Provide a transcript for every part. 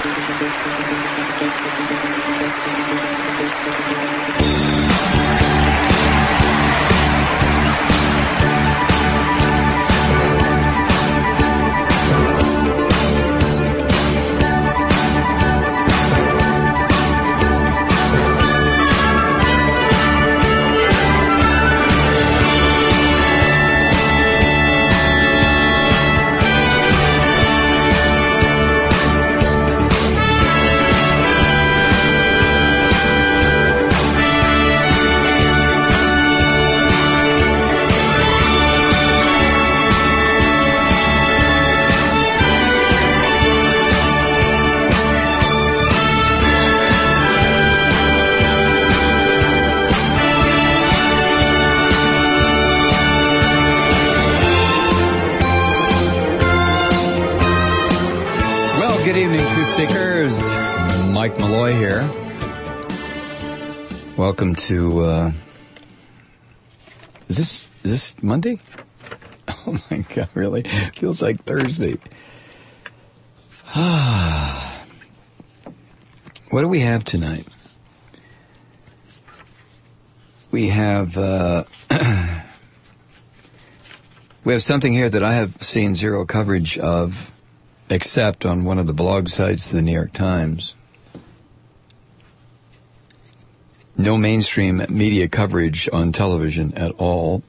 Mike Malloy here. Welcome to, is this Monday? Oh my God, really? Feels like Thursday. What do we have tonight? We have something here that I have seen zero coverage of, except on one of the blog sites of the New York Times. No mainstream media coverage on television at all.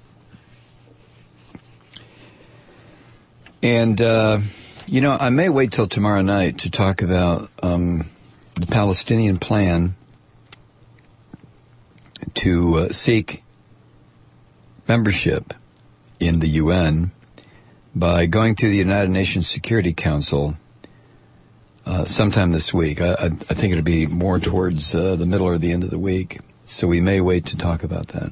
And, I may wait till tomorrow night to talk about the Palestinian plan to seek membership in the UN by going through the United Nations Security Council sometime this week. I think it'll be more towards the middle or the end of the week, so we may wait to talk about that.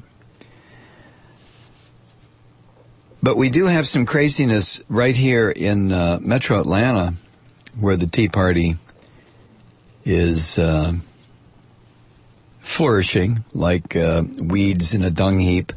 But we do have some craziness right here in Metro Atlanta, where the Tea Party is flourishing like weeds in a dung heap.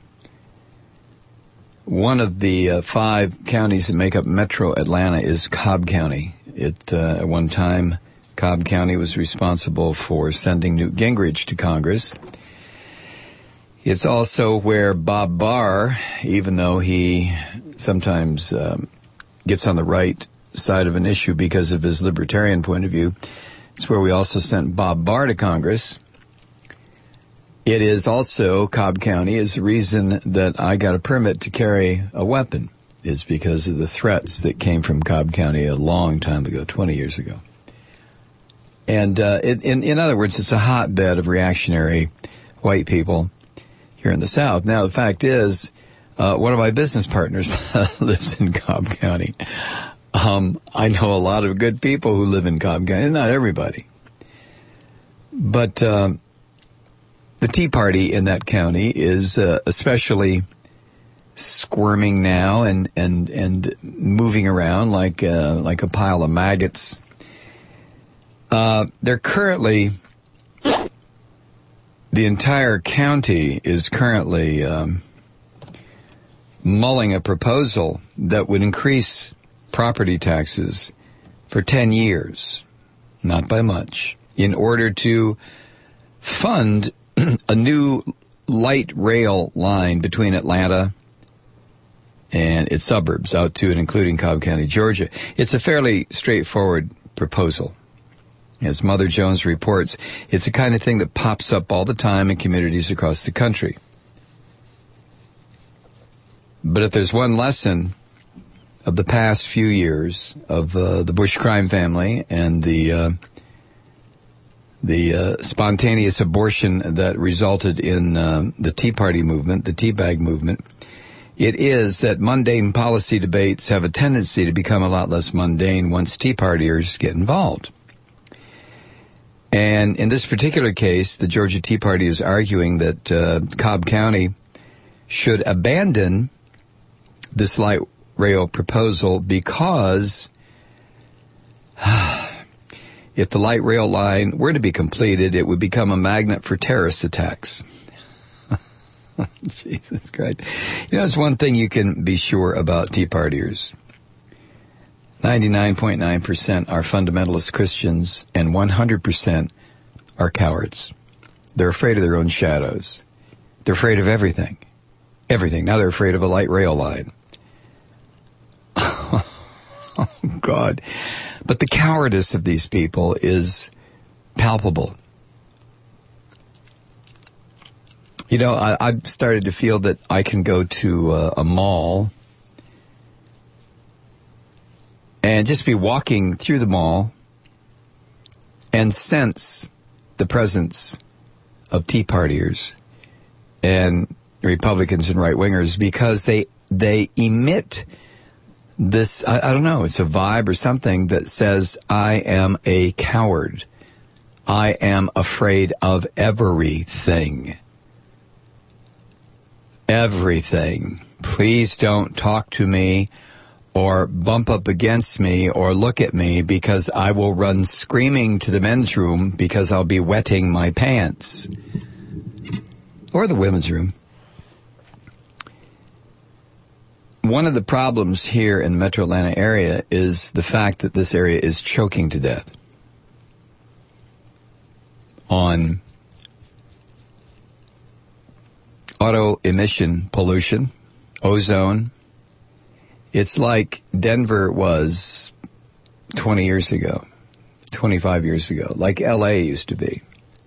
One of the 5 counties that make up Metro Atlanta is Cobb County. At one time, Cobb County was responsible for sending Newt Gingrich to Congress. It's also where Bob Barr, even though he sometimes gets on the right side of an issue because of his libertarian point of view, it's where we also sent Bob Barr to Congress. It is also, Cobb County is the reason that I got a permit to carry a weapon, is because of the threats that came from Cobb County a long time ago, 20 years ago. And in other words, it's a hotbed of reactionary white people here in the South. Now, the fact is, one of my business partners lives in Cobb County. I know a lot of good people who live in Cobb County, not everybody. But the Tea Party in that county is especially squirming now and moving around like a pile of maggots. They're currently, the entire county is currently mulling a proposal that would increase property taxes for 10 years, not by much, in order to fund a new light rail line between Atlanta and its suburbs out to and including Cobb County, Georgia. It's a fairly straightforward proposal. As Mother Jones reports, it's the kind of thing that pops up all the time in communities across the country. But if there's one lesson of the past few years of the Bush crime family and the spontaneous abortion that resulted in the Tea Party movement, the Teabag movement, it is that mundane policy debates have a tendency to become a lot less mundane once Tea Partiers get involved. And in this particular case, the Georgia Tea Party is arguing that Cobb County should abandon this light rail proposal because if the light rail line were to be completed, it would become a magnet for terrorist attacks. Jesus Christ. There's one thing you can be sure about Tea Partiers. 99.9% are fundamentalist Christians, and 100% are cowards. They're afraid of their own shadows. They're afraid of everything. Everything. Now they're afraid of a light rail line. Oh, God. But the cowardice of these people is palpable. You know, I've started to feel that I can go to a mall and just be walking through the mall and sense the presence of Tea Partiers and Republicans and right-wingers, because they emit this, I don't know, it's a vibe or something that says, I am a coward. I am afraid of everything. Everything. Please don't talk to me or bump up against me or look at me, because I will run screaming to the men's room because I'll be wetting my pants. Or the women's room. One of the problems here in the Metro Atlanta area is the fact that this area is choking to death on auto emission pollution, ozone. It's like Denver was 20 years ago, 25 years ago, like L.A. used to be.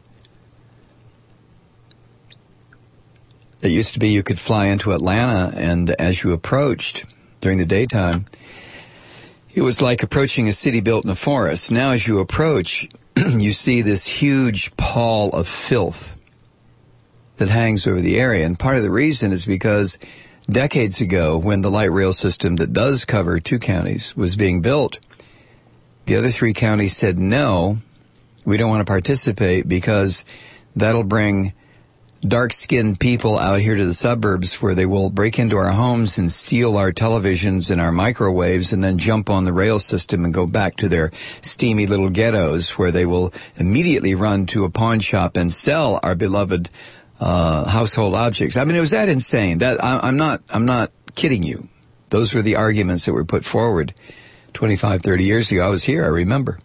It used to be you could fly into Atlanta, and as you approached during the daytime, it was like approaching a city built in a forest. Now as you approach, you see this huge pall of filth that hangs over the area. And part of the reason is because decades ago, when the light rail system that does cover 2 counties was being built, the other 3 counties said, no, we don't want to participate because that'll bring dark-skinned people out here to the suburbs where they will break into our homes and steal our televisions and our microwaves and then jump on the rail system and go back to their steamy little ghettos where they will immediately run to a pawn shop and sell our beloved household objects. I mean, it was that insane. That I'm not kidding you. Those were the arguments that were put forward 25, 30 years ago. I was here, I remember.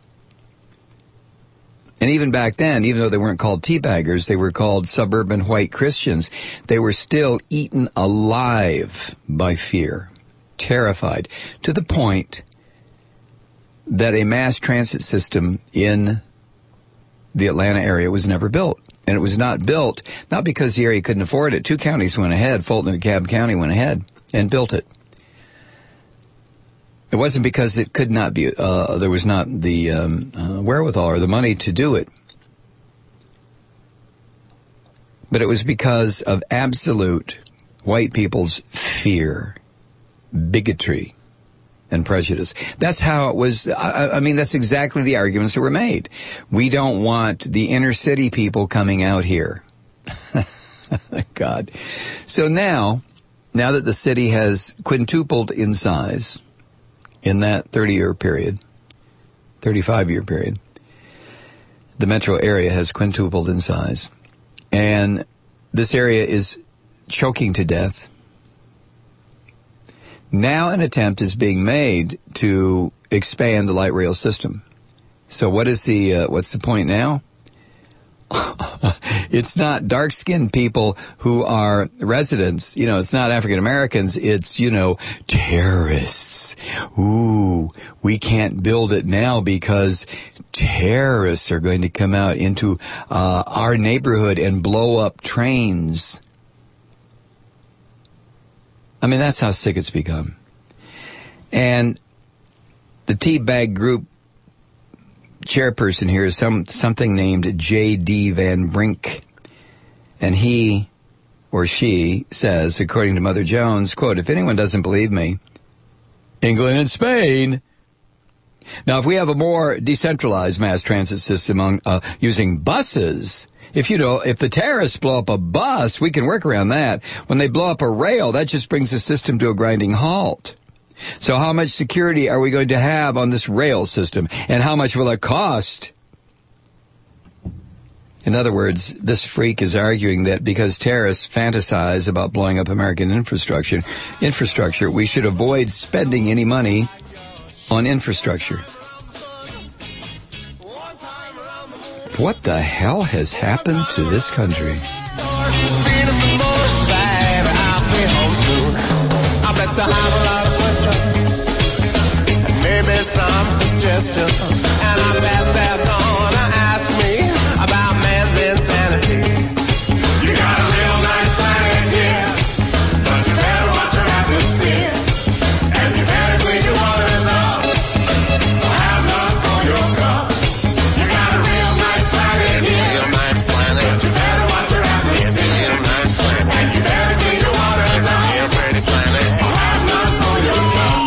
And even back then, even though they weren't called teabaggers, they were called suburban white Christians, they were still eaten alive by fear, terrified, to the point that a mass transit system in the Atlanta area was never built. And it was not built, not because the area couldn't afford it. 2 counties went ahead, Fulton and DeKalb County went ahead and built it. It wasn't because it could not be, there was not the wherewithal or the money to do it. But it was because of absolute white people's fear, bigotry, and prejudice. That's how it was. I mean, that's exactly the arguments that were made. We don't want the inner city people coming out here. God. So now that the city has quintupled in size in that 30-year period, 35-year period, the metro area has quintupled in size. And this area is choking to death. Now an attempt is being made to expand the light rail system. So what's the point now? It's not dark-skinned people who are residents. You know, it's not African Americans. It's, terrorists. Ooh, we can't build it now because terrorists are going to come out into our neighborhood and blow up trains. I mean, that's how sick it's become. And the Teabag Group chairperson here is something named J.D. Van Brink. And he or she says, according to Mother Jones, quote, if anyone doesn't believe me, England and Spain. Now, if we have a more decentralized mass transit system using buses, if the terrorists blow up a bus, we can work around that. When they blow up a rail, that just brings the system to a grinding halt. So how much security are we going to have on this rail system? And how much will it cost? In other words, this freak is arguing that because terrorists fantasize about blowing up American infrastructure, we should avoid spending any money on infrastructure. What the hell has happened to this country? Maybe some suggestions, and I bet they're gonna ask me about man's insanity. You got a real nice planet here, but you better watch your atmosphere, and you better clean your waters up, or have none for your cup. You got a real nice planet here, but you better watch your atmosphere, and you better clean your waters up, or have none for your cup.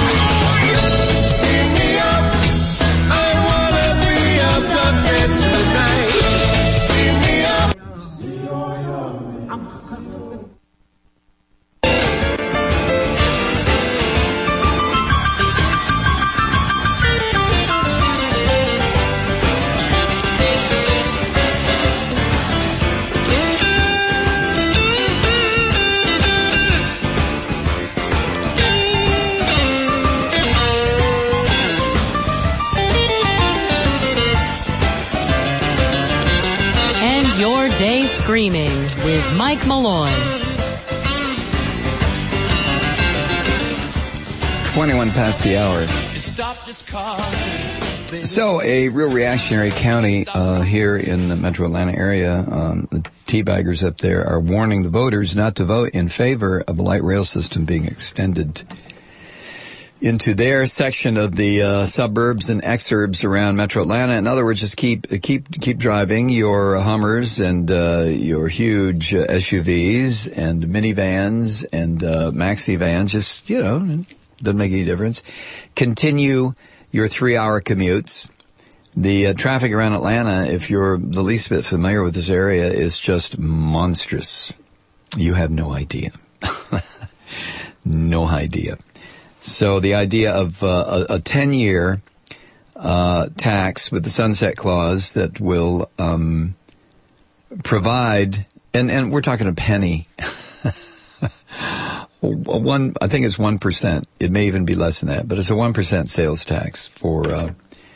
Day Screaming with Mike Malloy. 21 past the hour. So, a real reactionary county here in the metro Atlanta area, the teabaggers up there are warning the voters not to vote in favor of a light rail system being extended into their section of the suburbs and exurbs around metro Atlanta. In other words, just keep driving your Hummers and your huge SUVs and minivans and maxi vans. Just, doesn't make any difference. Continue your 3-hour commutes. The traffic around Atlanta, if you're the least bit familiar with this area, is just monstrous. You have no idea. No idea. So the idea of a 10-year tax with the sunset clause that will provide, and we're talking a penny, I think it's 1%. It may even be less than that, but it's a 1% sales tax for the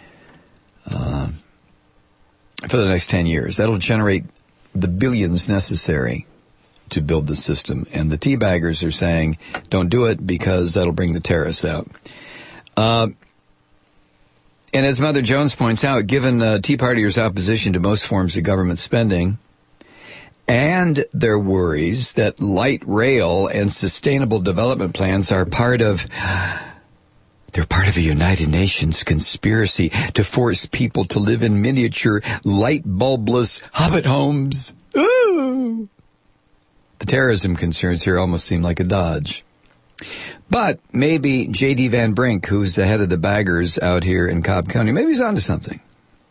next 10 years. That'll generate the billions necessary to build the system. And the teabaggers are saying, don't do it because that'll bring the terrorists out. And as Mother Jones points out, given Tea Partiers' opposition to most forms of government spending and their worries that light rail and sustainable development plans are part of a United Nations conspiracy to force people to live in miniature light bulbless hobbit homes. Ooh! The terrorism concerns here almost seem like a dodge. But maybe J.D. Van Brink, who's the head of the baggers out here in Cobb County, maybe he's onto something.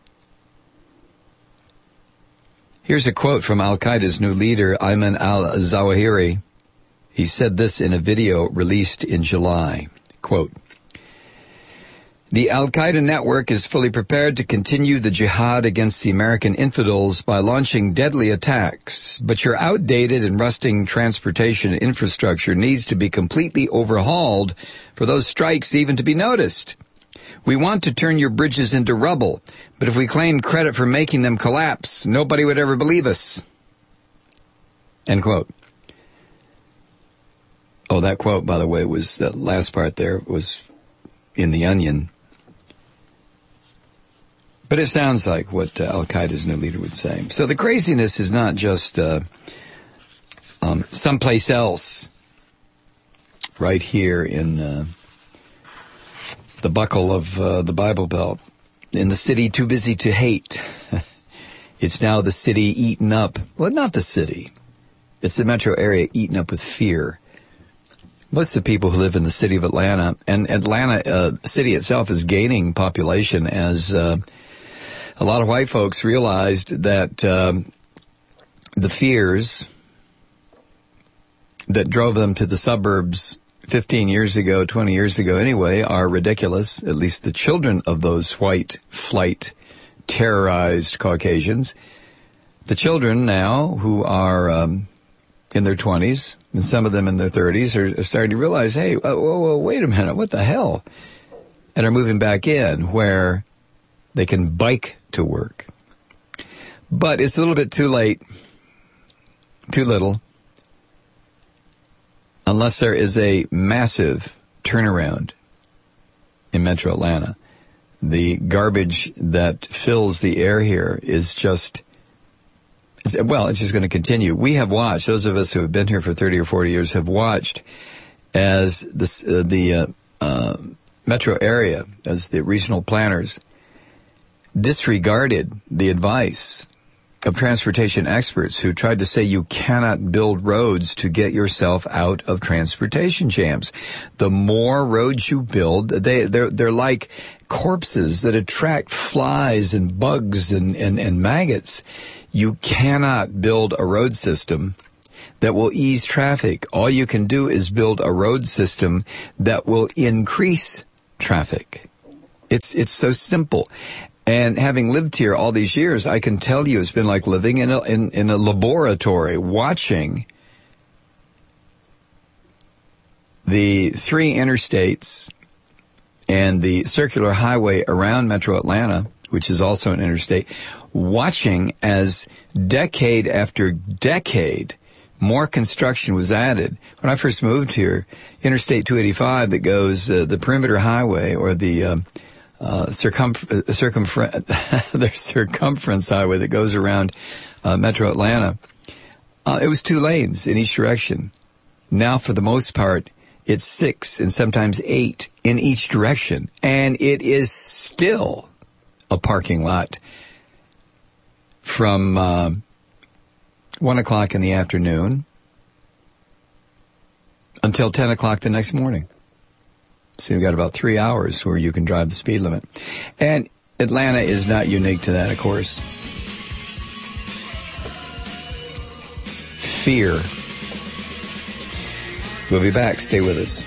Here's a quote from Al-Qaeda's new leader, Ayman al-Zawahiri. He said this in a video released in July. Quote, "The Al-Qaeda network is fully prepared to continue the jihad against the American infidels by launching deadly attacks, but your outdated and rusting transportation infrastructure needs to be completely overhauled for those strikes even to be noticed. We want to turn your bridges into rubble, but if we claimed credit for making them collapse, nobody would ever believe us." End quote. Oh, that quote, by the way, was, that last part there was in The Onion. But it sounds like what Al-Qaeda's new leader would say. So the craziness is not just someplace else, right here in the buckle of the Bible Belt, in the city too busy to hate. It's now the city eaten up. Well, not the city. It's the metro area eaten up with fear. Most of the people who live in the city of Atlanta, and Atlanta city itself is gaining population as a lot of white folks realized that the fears that drove them to the suburbs 15 years ago, 20 years ago anyway, are ridiculous. At least the children of those white flight terrorized Caucasians. The children now who are in their 20s, and some of them in their 30s, are starting to realize, hey, whoa, wait a minute, what the hell? and are moving back in where they can bike to work. But it's a little bit too late, too little, unless there is a massive turnaround in Metro Atlanta. The garbage that fills the air here is just, it's just going to continue. We have watched, those of us who have been here for 30 or 40 years have watched as the metro area, as the regional planners disregarded the advice of transportation experts who tried to say you cannot build roads to get yourself out of transportation jams. The more roads you build, they're like corpses that attract flies and bugs and maggots. You cannot build a road system that will ease traffic. All you can do is build a road system that will increase traffic. It's so simple. And having lived here all these years, I can tell you it's been like living in a laboratory, watching the 3 interstates and the circular highway around Metro Atlanta, which is also an interstate, watching as decade after decade more construction was added. When I first moved here, Interstate 285 that goes the Perimeter Highway or the circumference highway that goes around Metro Atlanta, it was 2 lanes in each direction. Now, for the most part, it's 6 and sometimes 8 in each direction, and it is still a parking lot from 1 o'clock in the afternoon until 10 o'clock the next morning. So you've got about 3 hours where you can drive the speed limit. And Atlanta is not unique to that, of course. Fear. We'll be back. Stay with us.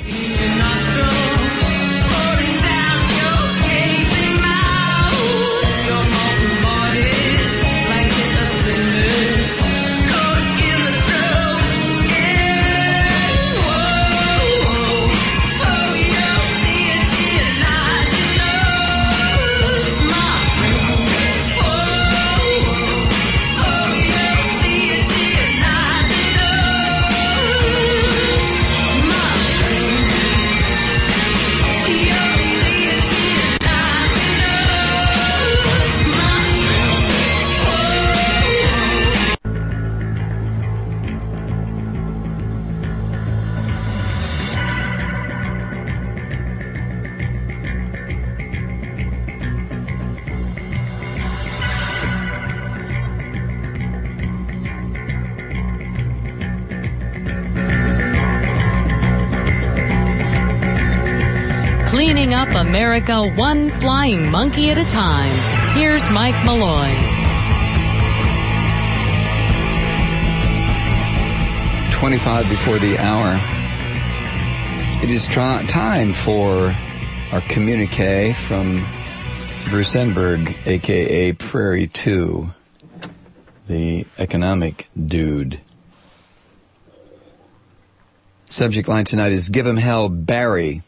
Cleaning up America one flying monkey at a time. Here's Mike Malloy. 25 before the hour. It is time for our communique from Bruce Enberg, a.k.a. Prairie 2, the economic dude. Subject line tonight is Give 'em Hell, Barry.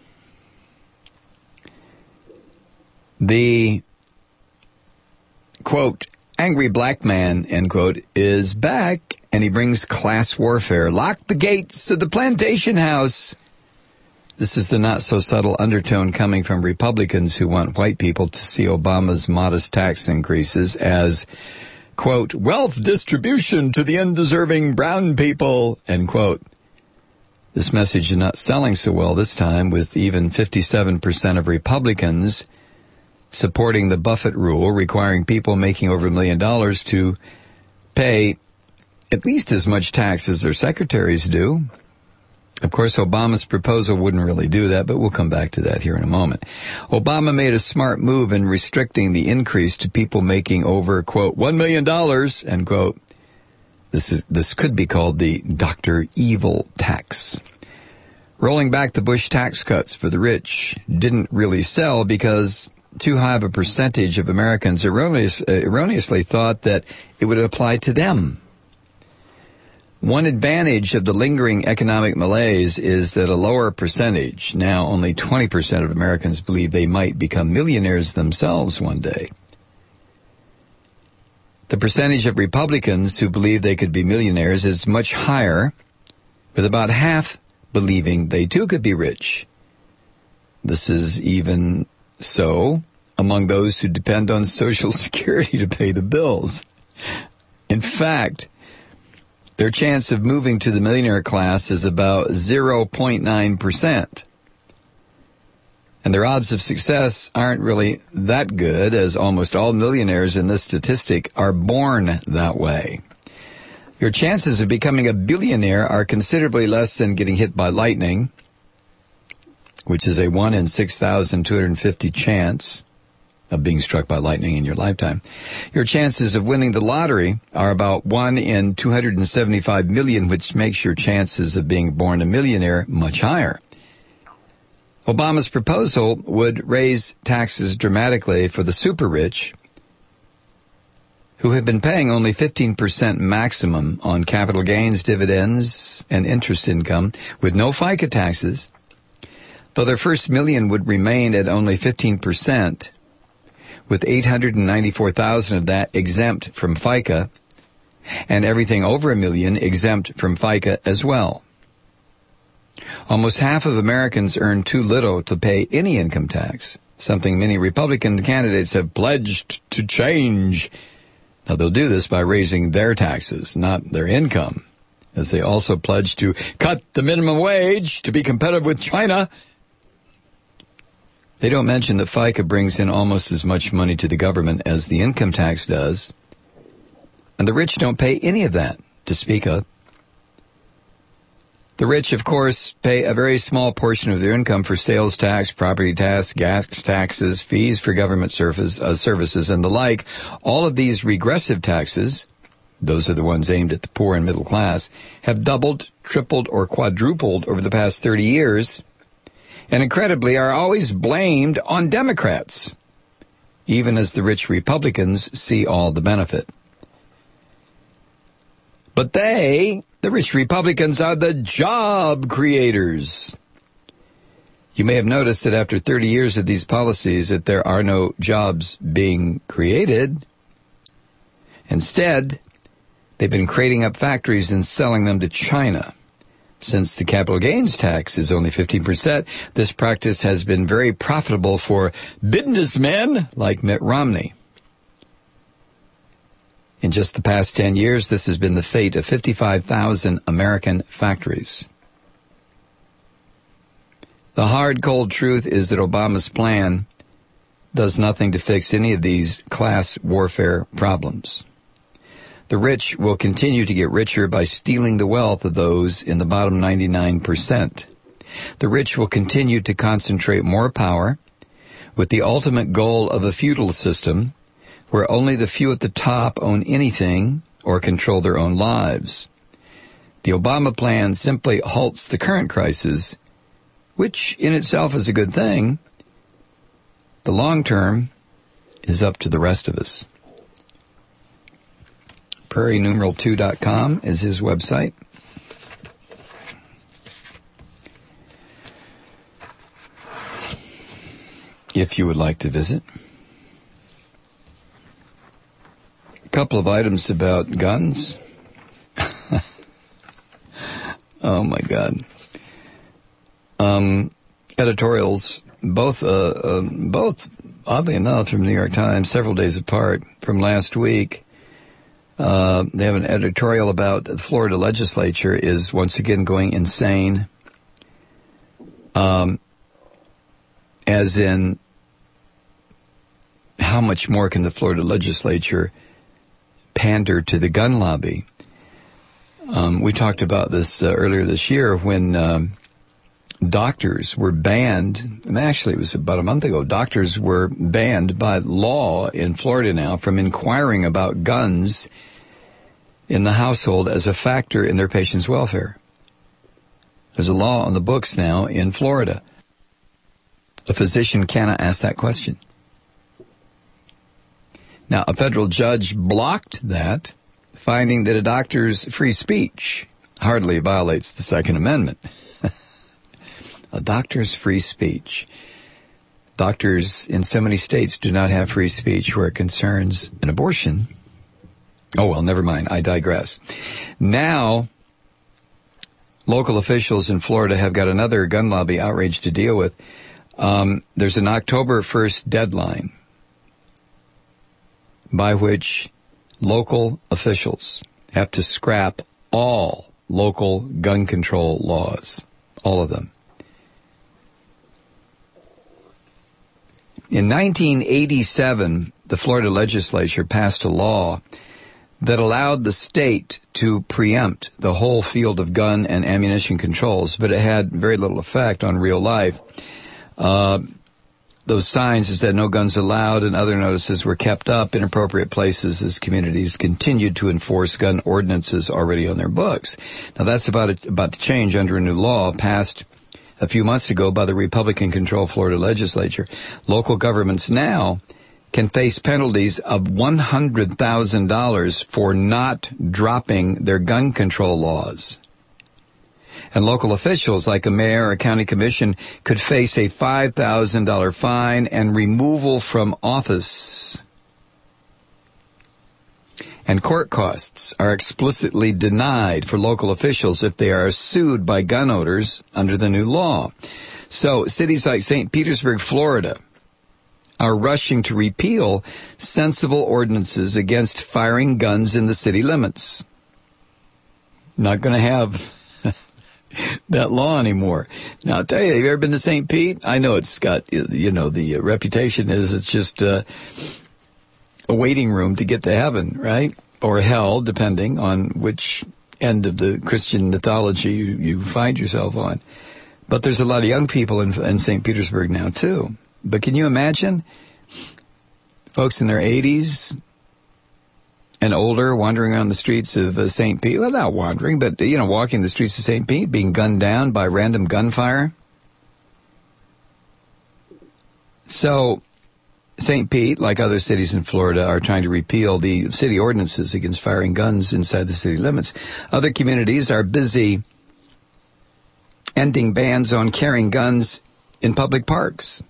The, quote, angry black man, end quote, is back, and he brings class warfare. Lock the gates of the plantation house. This is the not-so-subtle undertone coming from Republicans who want white people to see Obama's modest tax increases as, quote, wealth distribution to the undeserving brown people, end quote. This message is not selling so well this time, with even 57% of Republicans supporting the Buffett rule, requiring people making over $1 million to pay at least as much tax as their secretaries do. Of course, Obama's proposal wouldn't really do that, but we'll come back to that here in a moment. Obama made a smart move in restricting the increase to people making over, quote, $1 million, end quote. This could be called the Dr. Evil tax. Rolling back the Bush tax cuts for the rich didn't really sell because too high of a percentage of Americans erroneously thought that it would apply to them. One advantage of the lingering economic malaise is that a lower percentage, now only 20% of Americans, believe they might become millionaires themselves one day. The percentage of Republicans who believe they could be millionaires is much higher, with about half believing they too could be rich. This is even so among those who depend on Social Security to pay the bills. In fact, their chance of moving to the millionaire class is about 0.9%. And their odds of success aren't really that good, as almost all millionaires in this statistic are born that way. Your chances of becoming a billionaire are considerably less than getting hit by lightning, which is a 1 in 6,250 chance of being struck by lightning in your lifetime. Your chances of winning the lottery are about 1 in 275 million, which makes your chances of being born a millionaire much higher. Obama's proposal would raise taxes dramatically for the super rich, who have been paying only 15% maximum on capital gains, dividends, and interest income, with no FICA taxes, though their first million would remain at only 15%, with 894,000 of that exempt from FICA, and everything over $1 million exempt from FICA as well. Almost half of Americans earn too little to pay any income tax, something many Republican candidates have pledged to change. Now, they'll do this by raising their taxes, not their income, as they also pledge to cut the minimum wage to be competitive with China. They don't mention that FICA brings in almost as much money to the government as the income tax does, and the rich don't pay any of that to speak of. The rich, of course, pay a very small portion of their income for sales tax, property tax, gas taxes, fees for government services, and the like. All of these regressive taxes, those are the ones aimed at the poor and middle class, have doubled, tripled, or quadrupled over the past 30 years, and incredibly are always blamed on Democrats, even as the rich Republicans see all the benefit. But they, the rich Republicans, are the job creators. You may have noticed that after 30 years of these policies that there are no jobs being created. Instead, they've been creating up factories and selling them to China. Since the capital gains tax is only 15%, this practice has been very profitable for businessmen like Mitt Romney. In just the past 10 years, this has been the fate of 55,000 American factories. The hard, cold truth is that Obama's plan does nothing to fix any of these class warfare problems. The rich will continue to get richer by stealing the wealth of those in the bottom 99%. The rich will continue to concentrate more power with the ultimate goal of a feudal system where only the few at the top own anything or control their own lives. The Obama plan simply halts the current crisis, which in itself is a good thing. The long term is up to the rest of us. PrairieNumeral2.com is his website. If you would like to visit. A couple of items about guns. Oh my God. Editorials, both oddly enough from New York Times, several days apart from last week. They have an editorial about the Florida legislature is once again going insane. As in, how much more can the Florida legislature pander to the gun lobby? We talked about this earlier this year when doctors were banned, and actually it was about a month ago, doctors were banned by law in Florida now from inquiring about guns in the household as a factor in their patient's welfare. There's a law on the books now in Florida. A physician cannot ask that question. Now, a federal judge blocked that. finding that a doctor's free speech hardly violates the Second Amendment. A doctor's free speech. Doctors in so many states do not have free speech where it concerns an abortion. Oh, well, never mind. I digress. Now, local officials in Florida have got another gun lobby outrage to deal with. There's an October 1st deadline by which local officials have to scrap all local gun control laws. All of them. In 1987, the Florida legislature passed a law that allowed the state to preempt the whole field of gun and ammunition controls, but it had very little effect on real life. Those signs that said no guns allowed and other notices were kept up in appropriate places as communities continued to enforce gun ordinances already on their books. Now that's about to change under a new law passed a few months ago by the Republican-controlled Florida legislature. Local governments now can face penalties of $100,000 for not dropping their gun control laws. And local officials like a mayor or a county commission could face a $5,000 fine and removal from office. And court costs are explicitly denied for local officials if they are sued by gun owners under the new law. So cities like St. Petersburg, Florida, are rushing to repeal sensible ordinances against firing guns in the city limits. Not going to have that law anymore. Now, I'll tell you, have you ever been to St. Pete? I know it's got, the reputation is it's just a waiting room to get to heaven, right? Or hell, depending on which end of the Christian mythology you find yourself on. But there's a lot of young people in St. Petersburg now, too. But can you imagine folks in their 80s and older wandering around the streets of St. Pete? Well, not wandering, but, walking the streets of St. Pete, being gunned down by random gunfire. So St. Pete, like other cities in Florida, are trying to repeal the city ordinances against firing guns inside the city limits. Other communities are busy ending bans on carrying guns in public parks.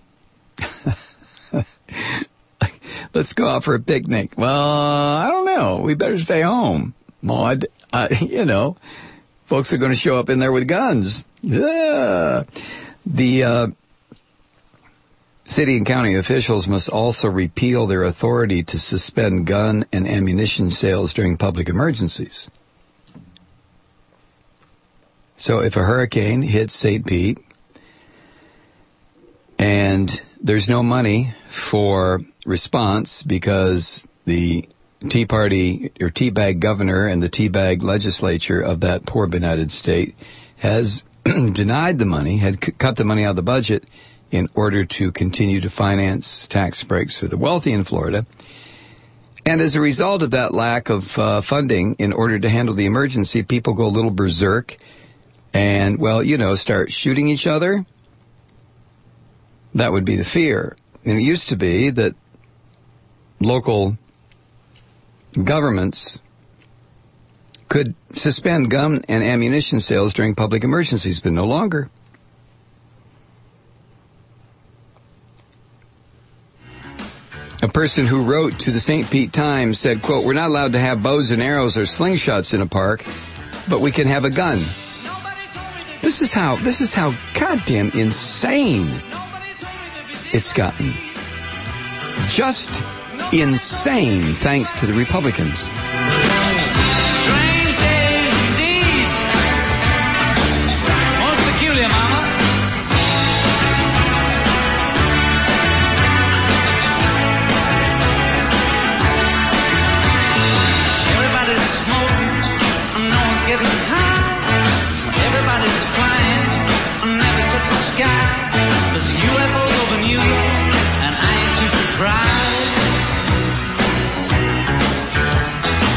Let's go out for a picnic. Well, I don't know. We better stay home. Maud, folks are going to show up in there with guns. Yeah. The city and county officials must also repeal their authority to suspend gun and ammunition sales during public emergencies. So if a hurricane hits St. Pete and there's no money for response because the Tea Party or Teabag governor and the Teabag legislature of that poor benighted state has denied the money, had cut the money out of the budget in order to continue to finance tax breaks for the wealthy in Florida. And as a result of that lack of funding in order to handle the emergency, people go a little berserk and, start shooting each other. That would be the fear. And it used to be that local governments could suspend gun and ammunition sales during public emergencies, but no longer. A person who wrote to the St. Pete Times said, quote, "We're not allowed to have bows and arrows or slingshots in a park, but we can have a gun." This is how goddamn insane it's gotten. Just insane, thanks to the Republicans. Strange days indeed. Most peculiar, Mama. Everybody's smoking, and no one's getting high. Everybody's flying, and never touch the sky. There's UFOs over New York, and I ain't too surprised.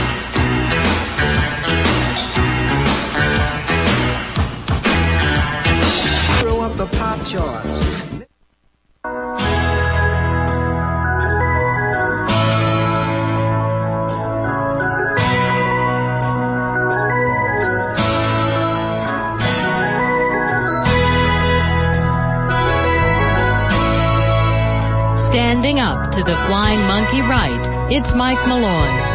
to the Flying Monkey Right. It's Mike Malloy.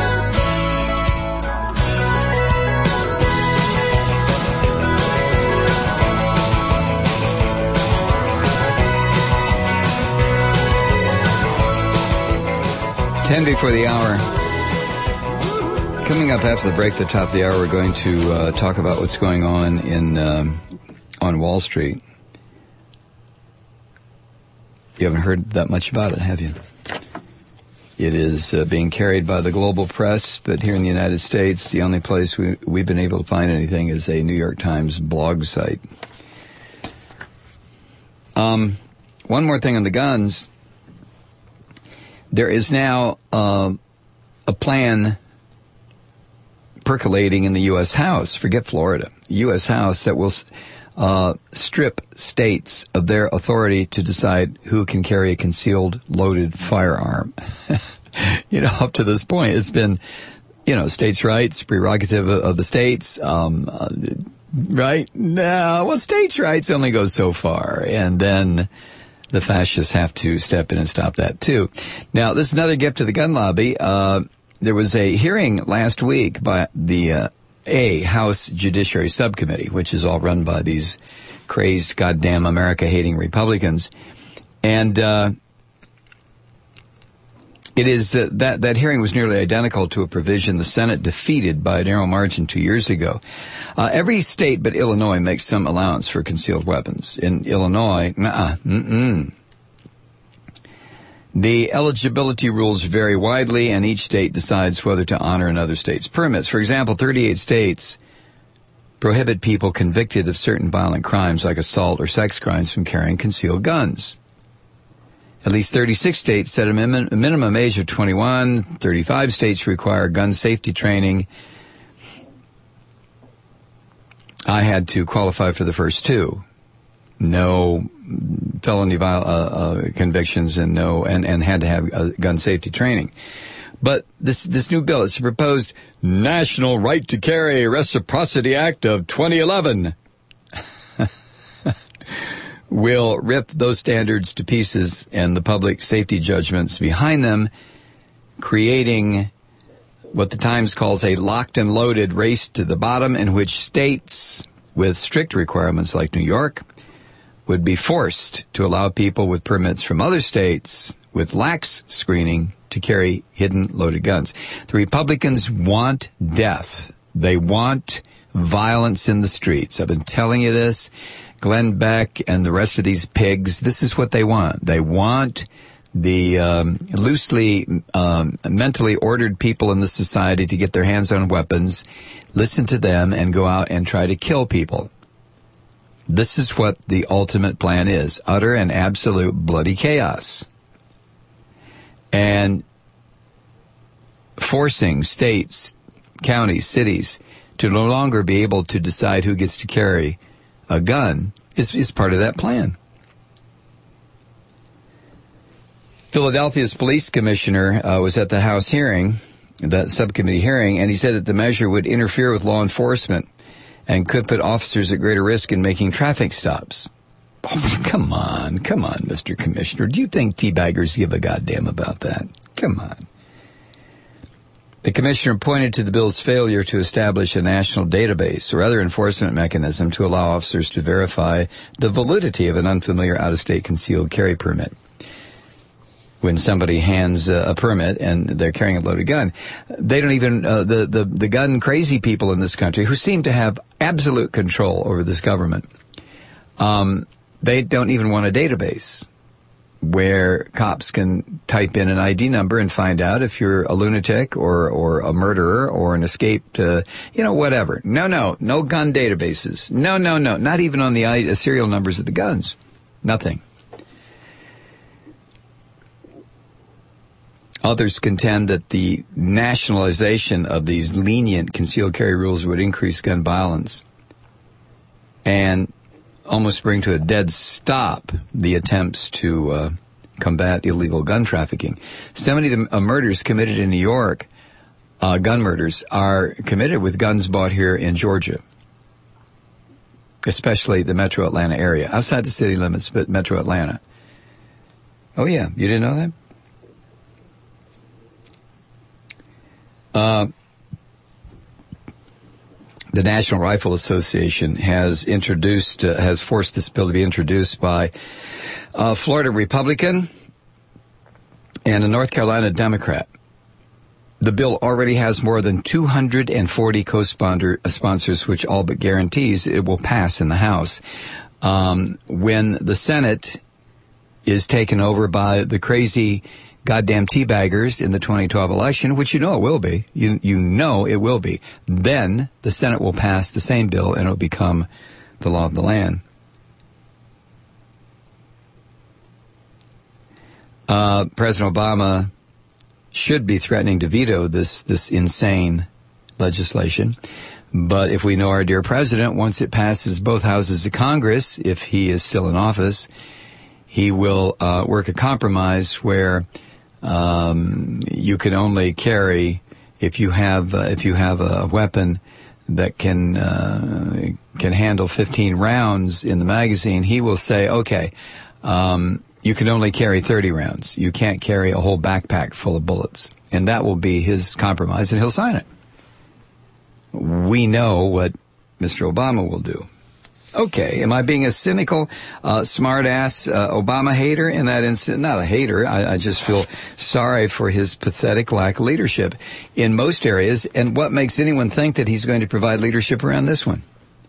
Ten before the hour. Coming up after the break, at the top of the hour, we're going to talk about what's going on on Wall Street. You haven't heard that much about it, have you? It is being carried by the global press, but here in the United States, the only place we've been able to find anything is a New York Times blog site. One more thing on the guns. There is now a plan percolating in the U.S. House, forget Florida, U.S. House, that will strip states of their authority to decide who can carry a concealed loaded firearm. Up to this point, it's been, states' rights, prerogative of the states, right? No, well, states' rights only go so far, and then the fascists have to step in and stop that, too. Now, this is another gift to the gun lobby. There was a hearing last week by the House Judiciary Subcommittee, which is all run by these crazed, goddamn America-hating Republicans. And it is that hearing was nearly identical to a provision the Senate defeated by a narrow margin 2 years ago. Every state but Illinois makes some allowance for concealed weapons. In Illinois, the eligibility rules vary widely, and each state decides whether to honor another state's permits. For example, 38 states prohibit people convicted of certain violent crimes like assault or sex crimes from carrying concealed guns. At least 36 states set a minimum age of 21. 35 states require gun safety training. I had to qualify for the first two. No felony convictions and had to have gun safety training. But this new bill, it's a proposed National Right to Carry Reciprocity Act of 2011, will rip those standards to pieces and the public safety judgments behind them, creating what the Times calls a locked and loaded race to the bottom, in which states with strict requirements like New York would be forced to allow people with permits from other states with lax screening to carry hidden loaded guns. The Republicans want death. They want violence in the streets. I've been telling you this. Glenn Beck and the rest of these pigs, this is what they want. They want the loosely, mentally ordered people in the society to get their hands on weapons, listen to them, and go out and try to kill people. This is what the ultimate plan is, utter and absolute bloody chaos. And forcing states, counties, cities to no longer be able to decide who gets to carry a gun is part of that plan. Philadelphia's police commissioner was at the House hearing, that subcommittee hearing, and he said that the measure would interfere with law enforcement and could put officers at greater risk in making traffic stops. Oh, come on, Mr. Commissioner. Do you think teabaggers give a goddamn about that? Come on. The commissioner pointed to the bill's failure to establish a national database or other enforcement mechanism to allow officers to verify the validity of an unfamiliar out-of-state concealed carry permit. When somebody hands a permit and they're carrying a loaded gun, they don't even, the gun crazy people in this country who seem to have absolute control over this government, they don't even want a database where cops can type in an ID number and find out if you're a lunatic or a murderer or an escaped, whatever. No gun databases. No, not even on the serial numbers of the guns. Nothing. Others contend that the nationalization of these lenient concealed carry rules would increase gun violence and almost bring to a dead stop the attempts to combat illegal gun trafficking. So many of the murders committed in New York, gun murders, are committed with guns bought here in Georgia, especially the metro Atlanta area, outside the city limits, but metro Atlanta. Oh, yeah, you didn't know that? The National Rifle Association has forced this bill to be introduced by a Florida Republican and a North Carolina Democrat. The bill already has more than 240 co-sponsors, which all but guarantees it will pass in the House. When the Senate is taken over by the crazy goddamn teabaggers in the 2012 election, which you know it will be, you know it will be, then the Senate will pass the same bill and it will become the law of the land. President Obama should be threatening to veto this insane legislation. But if we know our dear president, once it passes both houses of Congress, if he is still in office, he will work a compromise where you can only carry if you have a weapon that can handle 15 rounds in the magazine. He will say, okay, you can only carry 30 rounds. You can't carry a whole backpack full of bullets. And that will be his compromise, and he'll sign it. We know what Mr. Obama will do. Okay, am I being a cynical, smart-ass Obama hater in that instant? Not a hater. I just feel sorry for his pathetic lack of leadership in most areas. And what makes anyone think that he's going to provide leadership around this one?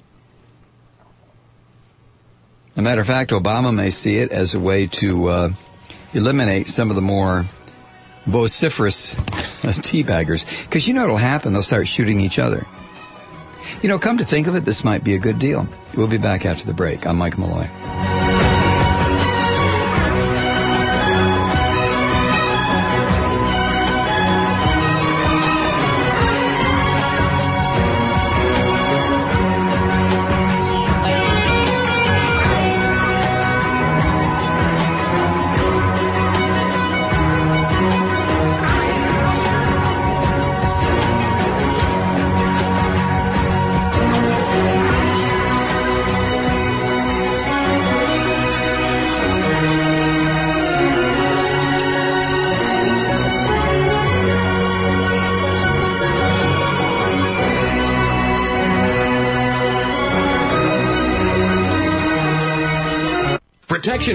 As a matter of fact, Obama may see it as a way to eliminate some of the more vociferous teabaggers. Because you know what will happen? They'll start shooting each other. You know, come to think of it, this might be a good deal. We'll be back after the break. I'm Mike Malloy. Protection.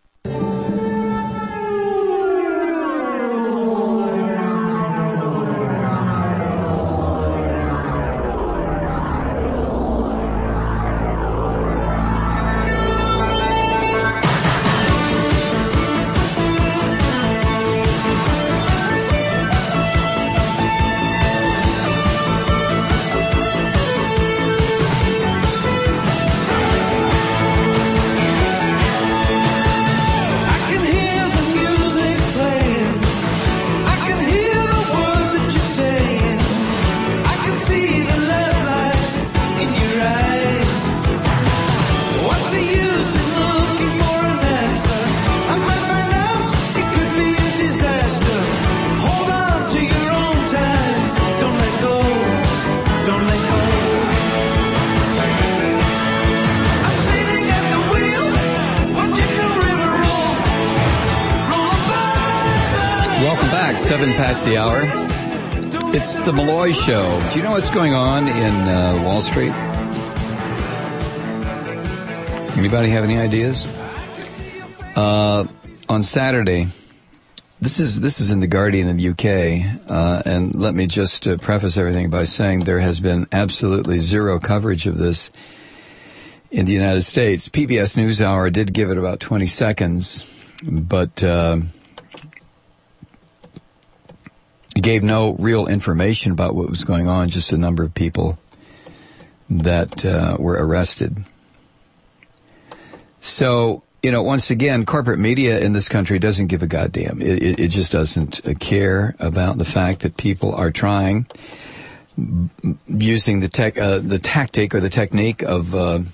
The hour. It's the Malloy Show. Do you know what's going on in Wall Street? Anybody have any ideas? On Saturday, this is in The Guardian in the UK, and let me just preface everything by saying there has been absolutely zero coverage of this in the United States. PBS NewsHour did give it about 20 seconds, but gave no real information about what was going on, just a number of people that were arrested. So, you know, once again, corporate media in this country doesn't give a goddamn. It just doesn't care about the fact that people are trying, using the tactic or the technique of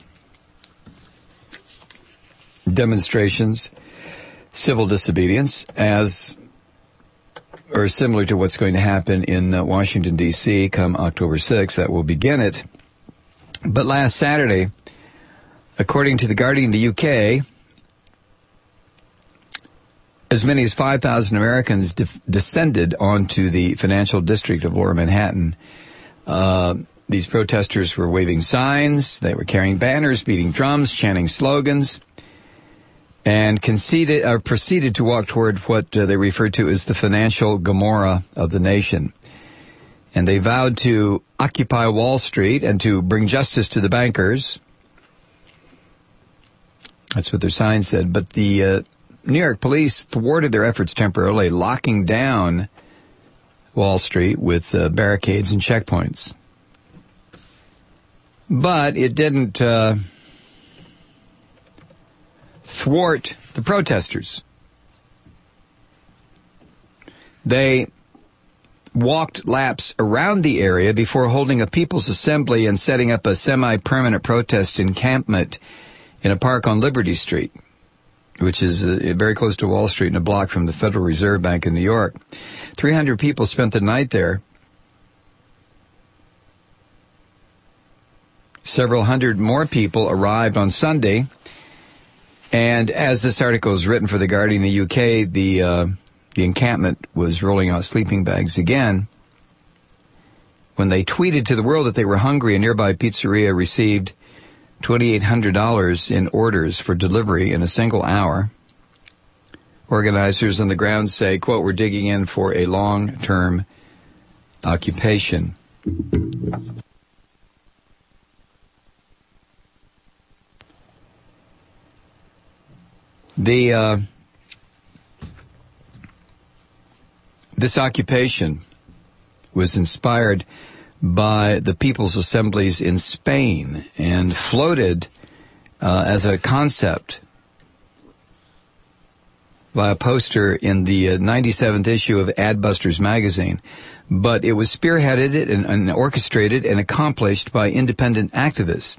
demonstrations, civil disobedience, or similar to what's going to happen in Washington, D.C. come October 6th. That will begin it. But last Saturday, according to The Guardian in the UK, As many as 5,000 Americans descended onto the financial district of Lower Manhattan. These protesters were waving signs, they were carrying banners, beating drums, chanting slogans, and proceeded to walk toward what they referred to as the financial Gomorrah of the nation. And they vowed to occupy Wall Street and to bring justice to the bankers. That's what their sign said. But the New York police thwarted their efforts temporarily, locking down Wall Street with barricades and checkpoints. But it didn't thwart the protesters. They walked laps around the area before holding a people's assembly and setting up a semi-permanent protest encampment in a park on Liberty Street, which is very close to Wall Street and a block from the Federal Reserve Bank in New York. 300 people spent the night there. Several hundred more people arrived on Sunday. And as this article is written for The Guardian in the UK, the encampment was rolling out sleeping bags again. When they tweeted to the world that they were hungry, a nearby pizzeria received $2,800 in orders for delivery in a single hour. Organizers on the ground say, quote, "We're digging in for a long-term occupation." This occupation was inspired by the People's Assemblies in Spain and floated as a concept by a poster in the 97th issue of Adbusters magazine. But it was spearheaded and orchestrated and accomplished by independent activists.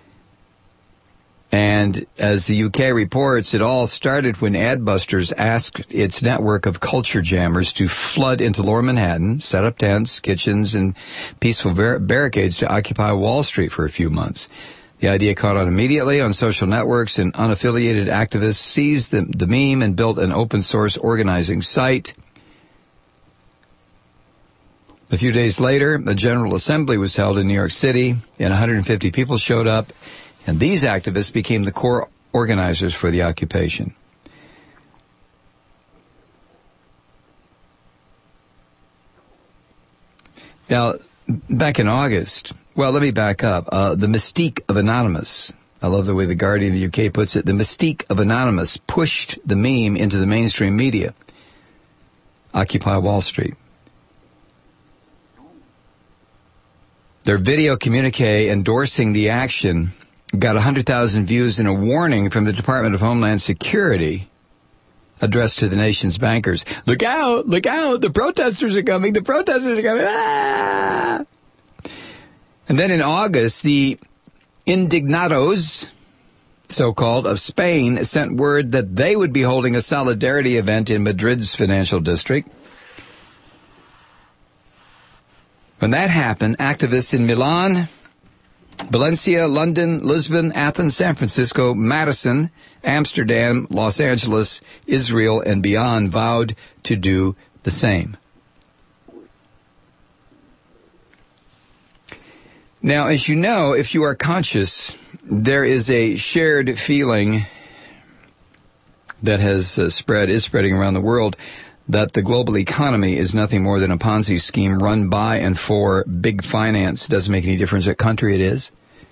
And as the UK reports, it all started when Adbusters asked its network of culture jammers to flood into Lower Manhattan, set up tents, kitchens, and peaceful barricades to occupy Wall Street for a few months. The idea caught on immediately on social networks, and unaffiliated activists seized the meme and built an open-source organizing site. A few days later, a General Assembly was held in New York City, and 150 people showed up. And these activists became the core organizers for the occupation. Now, back in August, well, let me back up. The mystique of Anonymous, I love the way the Guardian of the UK puts it, the mystique of Anonymous pushed the meme into the mainstream media. Occupy Wall Street. Their video communique endorsing the action got 100,000 views and a warning from the Department of Homeland Security addressed to the nation's bankers. Look out, the protesters are coming, ah! And then in August, the Indignados, so-called, of Spain sent word that they would be holding a solidarity event in Madrid's financial district. When that happened, activists in Milan, Valencia, London, Lisbon, Athens, San Francisco, Madison, Amsterdam, Los Angeles, Israel, and beyond vowed to do the same. Now, as you know, if you are conscious, there is a shared feeling that is spreading around the world, that the global economy is nothing more than a Ponzi scheme run by and for big finance. Doesn't make any difference what country it is.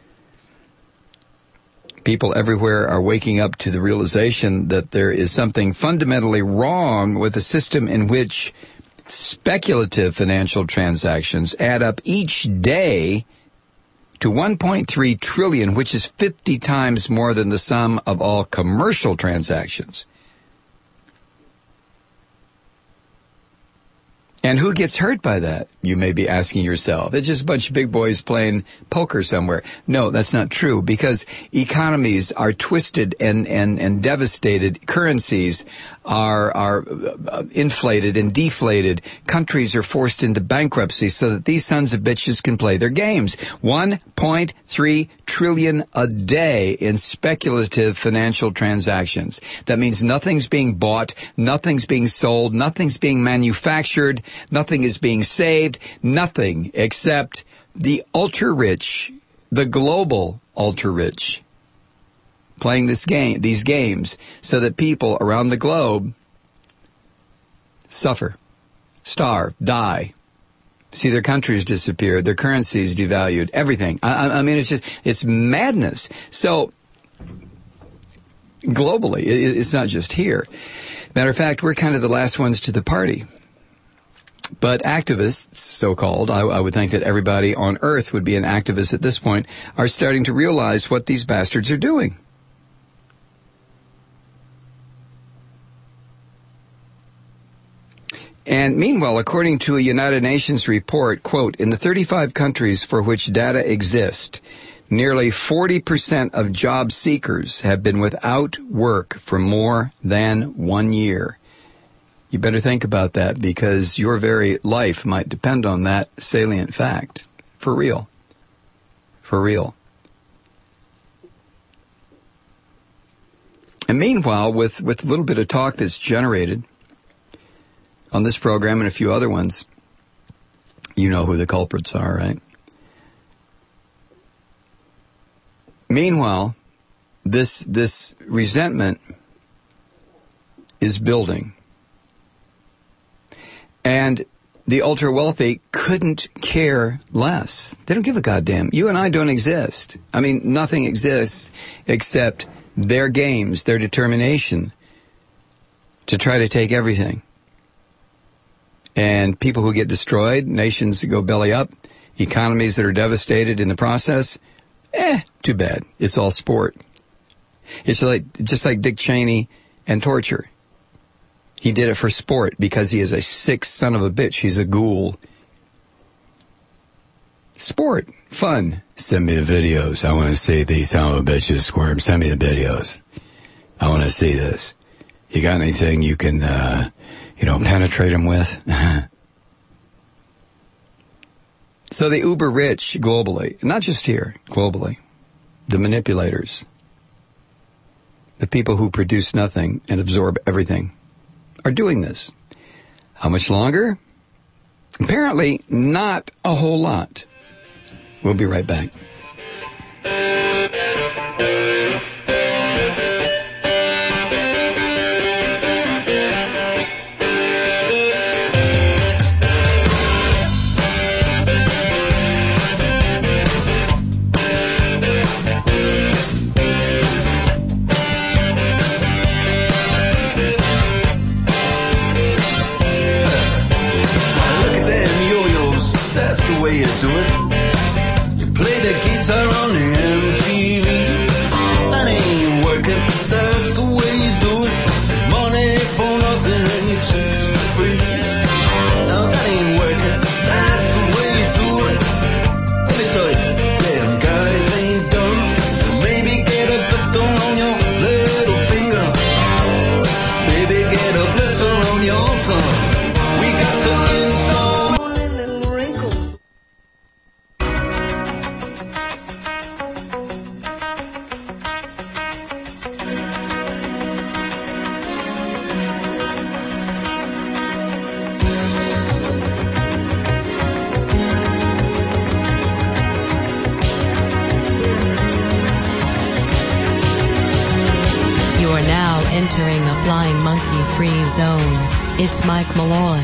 People everywhere are waking up to the realization that there is something fundamentally wrong with a system in which speculative financial transactions add up each day to 1.3 trillion, which is 50 times more than the sum of all commercial transactions. And who gets hurt by that? You may be asking yourself. It's just a bunch of big boys playing poker somewhere. No, that's not true, because economies are twisted and devastated. Currencies are inflated and deflated. Countries are forced into bankruptcy so that these sons of bitches can play their games. 1.3 trillion a day in speculative financial transactions. That means nothing's being bought, nothing's being sold, nothing's being manufactured, nothing is being saved, nothing except the ultra-rich, the global ultra-rich, playing these games so that people around the globe suffer, starve, die, see their countries disappear, their currencies devalued, everything. I mean, it's madness. So globally, it's not just here. Matter of fact, we're kind of the last ones to the party. But activists, so-called, I would think that everybody on Earth would be an activist at this point, are starting to realize what these bastards are doing. And meanwhile, according to a United Nations report, quote, in the 35 countries for which data exist, nearly 40% of job seekers have been without work for more than 1 year. You better think about that, because your very life might depend on that salient fact. For real. For real. And meanwhile, with a little bit of talk that's generated on this program and a few other ones, you know who the culprits are, right? Meanwhile, this resentment is building. And the ultra-wealthy couldn't care less. They don't give a goddamn. You and I don't exist. I mean, nothing exists except their games, their determination to try to take everything. And people who get destroyed, nations that go belly up, economies that are devastated in the process, too bad. It's all sport. It's just like Dick Cheney and torture. He did it for sport because he is a sick son of a bitch. He's a ghoul. Sport. Fun. Send me the videos. I want to see these son of a bitches squirm. Send me the videos. I want to see this. You got anything you can, penetrate them with? So the uber rich globally, not just here, globally, the manipulators, the people who produce nothing and absorb everything, are doing this. How much longer? Apparently not a whole lot. We'll be right back. Do it. You play the guitar on the MTV. That ain't working. That's the way you do it. Money for nothing and you choose for free. Now that ain't working. That's the way you do it. Let me tell you, damn guys ain't dumb. Maybe get a blister on your little finger. Maybe get a blister on your thumb. We got to install a little wrinkle. Entering a flying monkey-free zone. It's Mike Malloy.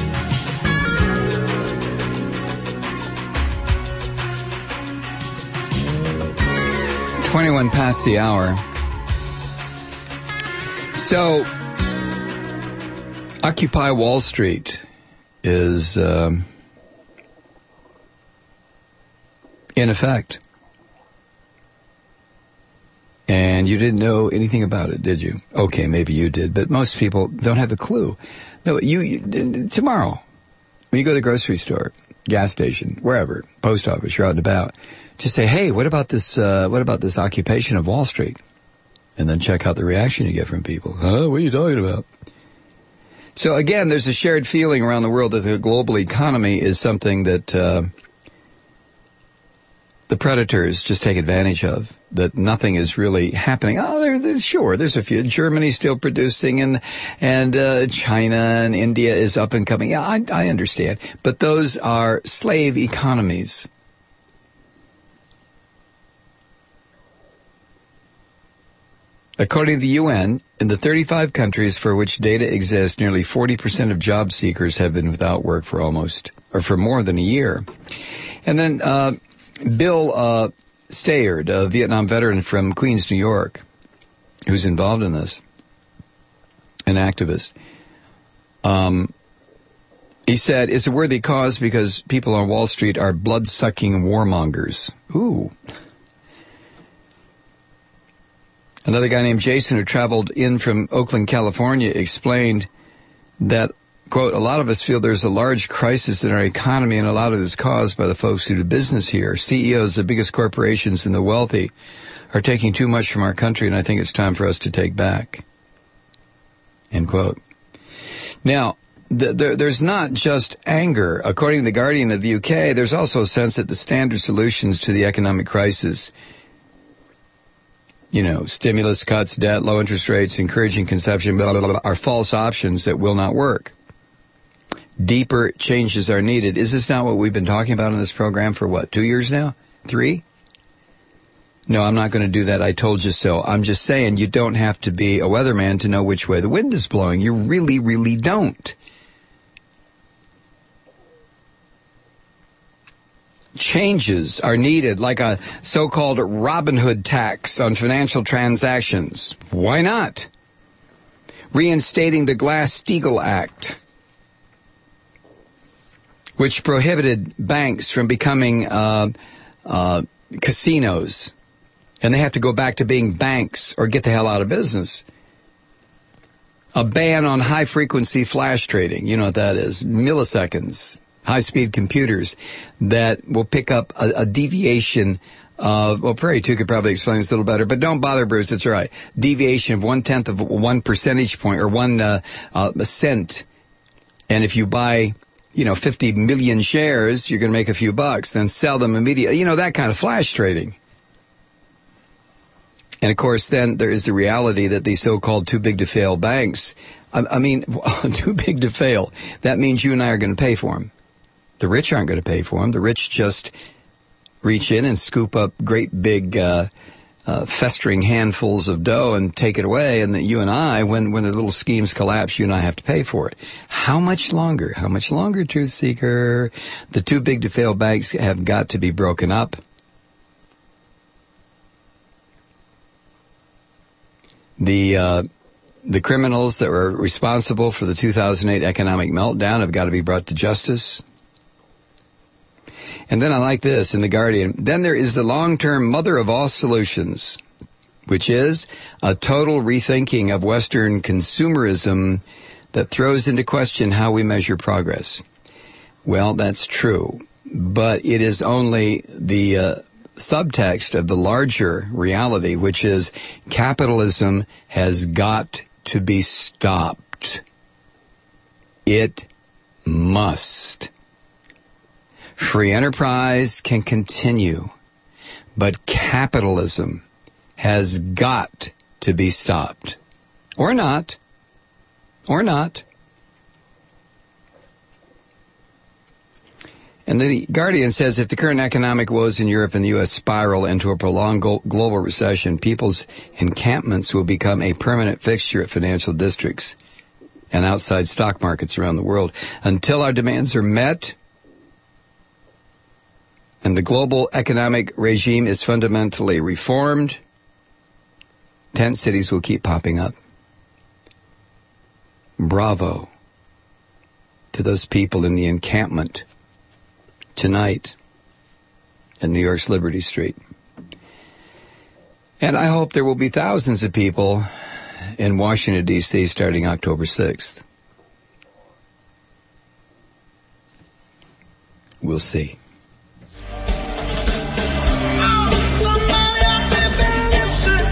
"21 past the hour." So, Occupy Wall Street is in effect. And you didn't know anything about it, did you? Okay, maybe you did, but most people don't have a clue. No, you tomorrow, when you go to the grocery store, gas station, wherever, post office, you're out and about, just say, hey, what about this occupation of Wall Street? And then check out the reaction you get from people. Huh? What are you talking about? So again, there's a shared feeling around the world that the global economy is something that the predators just take advantage of, that nothing is really happening. Oh, sure, there's a few. Germany's still producing, and China and India is up and coming. Yeah, I understand. But those are slave economies. According to the UN, in the 35 countries for which data exists, nearly 40% of job seekers have been without work for more than a year. And then Bill Stayard, a Vietnam veteran from Queens, New York, who's involved in this, an activist, he said, it's a worthy cause because people on Wall Street are blood-sucking warmongers. Ooh. Another guy named Jason, who traveled in from Oakland, California, explained that, quote, a lot of us feel there's a large crisis in our economy, and a lot of it is caused by the folks who do business here. CEOs, the biggest corporations, and the wealthy are taking too much from our country, and I think it's time for us to take back. End quote. Now, there's not just anger. According to The Guardian of the UK, there's also a sense that the standard solutions to the economic crisis, stimulus cuts, debt, low interest rates, encouraging consumption, blah, blah, blah, are false options that will not work. Deeper changes are needed. Is this not what we've been talking about in this program for 2 years now? 3? No, I'm not going to do that. I told you so. I'm just saying you don't have to be a weatherman to know which way the wind is blowing. You really, really don't. Changes are needed, like a so-called Robin Hood tax on financial transactions. Why not? Reinstating the Glass-Steagall Act, which prohibited banks from becoming casinos, and they have to go back to being banks or get the hell out of business. A ban on high-frequency flash trading. You know what that is. Milliseconds. High-speed computers that will pick up a deviation of, Prairie 2 could probably explain this a little better, but don't bother, Bruce, it's all right. Deviation of 1/10 of 1 percentage point, or 1 cent. And if you buy, 50 million shares, you're going to make a few bucks, then sell them immediately. That kind of flash trading. And of course, then there is the reality that these so-called too-big-to-fail banks, too big to fail, that means you and I are going to pay for them. The rich aren't going to pay for them. The rich just reach in and scoop up great big festering handfuls of dough and take it away. And that you and I, when the little schemes collapse, you and I have to pay for it. How much longer? How much longer, Truth Seeker? The too big to fail banks have got to be broken up. The criminals that were responsible for the 2008 economic meltdown have got to be brought to justice. And then I like this in The Guardian. Then there is the long-term mother of all solutions, which is a total rethinking of Western consumerism that throws into question how we measure progress. Well, that's true, but it is only the subtext of the larger reality, which is capitalism has got to be stopped. It must. Free enterprise can continue, but capitalism has got to be stopped. Or not. Or not. And The Guardian says if the current economic woes in Europe and the U.S. spiral into a prolonged global recession, people's encampments will become a permanent fixture at financial districts and outside stock markets around the world. Until our demands are met and the global economic regime is fundamentally reformed, tent cities will keep popping up. Bravo to those people in the encampment tonight at New York's Liberty Street. And I hope there will be thousands of people in Washington, D.C. starting October 6th. We'll see. Somebody out there better listen.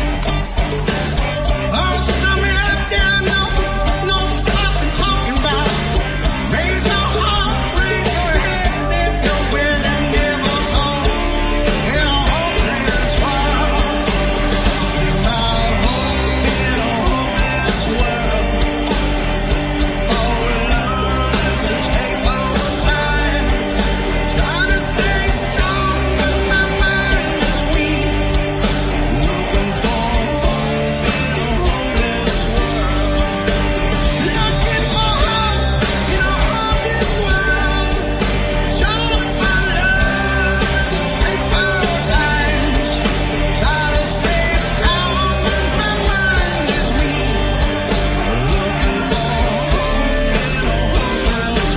Oh, somebody out there know what I'm talking about. Raise your heart, raise your head, if you're where the devil's home. In a hopeless world. Talking about hope in a hopeless world. Oh, love to take all the time. Trying to stay strong, but my mind is weak. Looking for hope in a hopeless world. Looking for hope in a hopeless world. Trying to find love to take all times. Trying to stay strong, but my mind is weak. Looking for hope in a hopeless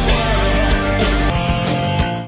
world.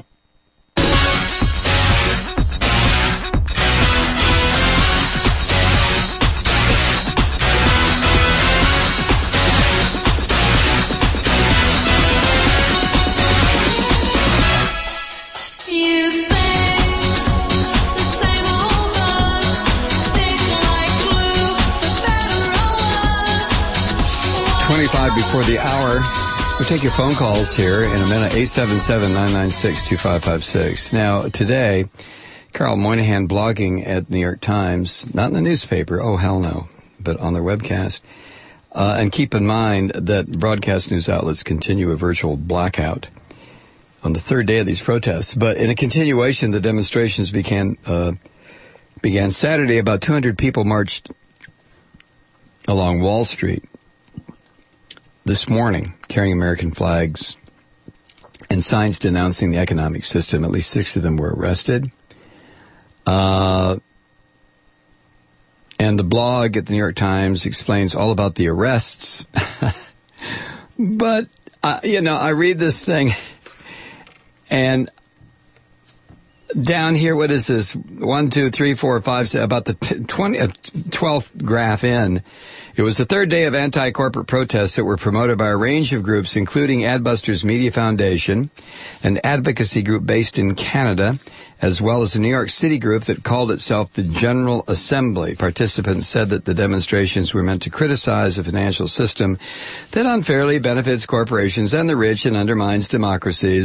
25 before the hour. We'll take your phone calls here in a minute. 877-996-2556. Now, today, Carl Moynihan blogging at New York Times, not in the newspaper, oh hell no, but on their webcast. And keep in mind that broadcast news outlets continue a virtual blackout on the third day of these protests. But in a continuation, the demonstrations began Saturday. About 200 people marched along Wall Street this morning, carrying American flags and signs denouncing the economic system. At least 6 of them were arrested. And the blog at the New York Times explains all about the arrests. But, I read this thing, and down here, what is this? 1, 2, 3, 4, 5, 6, about the 12th graph in. It was the third day of anti-corporate protests that were promoted by a range of groups, including Adbusters Media Foundation, an advocacy group based in Canada, as well as a New York City group that called itself the General Assembly. Participants said that the demonstrations were meant to criticize a financial system that unfairly benefits corporations and the rich and undermines democracies.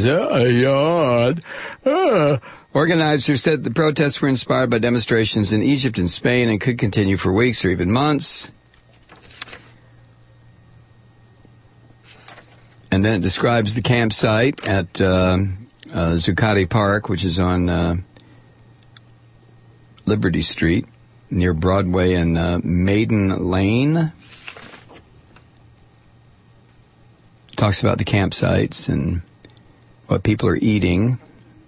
Organizers said the protests were inspired by demonstrations in Egypt and Spain and could continue for weeks or even months. And then it describes the campsite at Zuccotti Park, which is on Liberty Street, near Broadway and Maiden Lane. Talks about the campsites and what people are eating.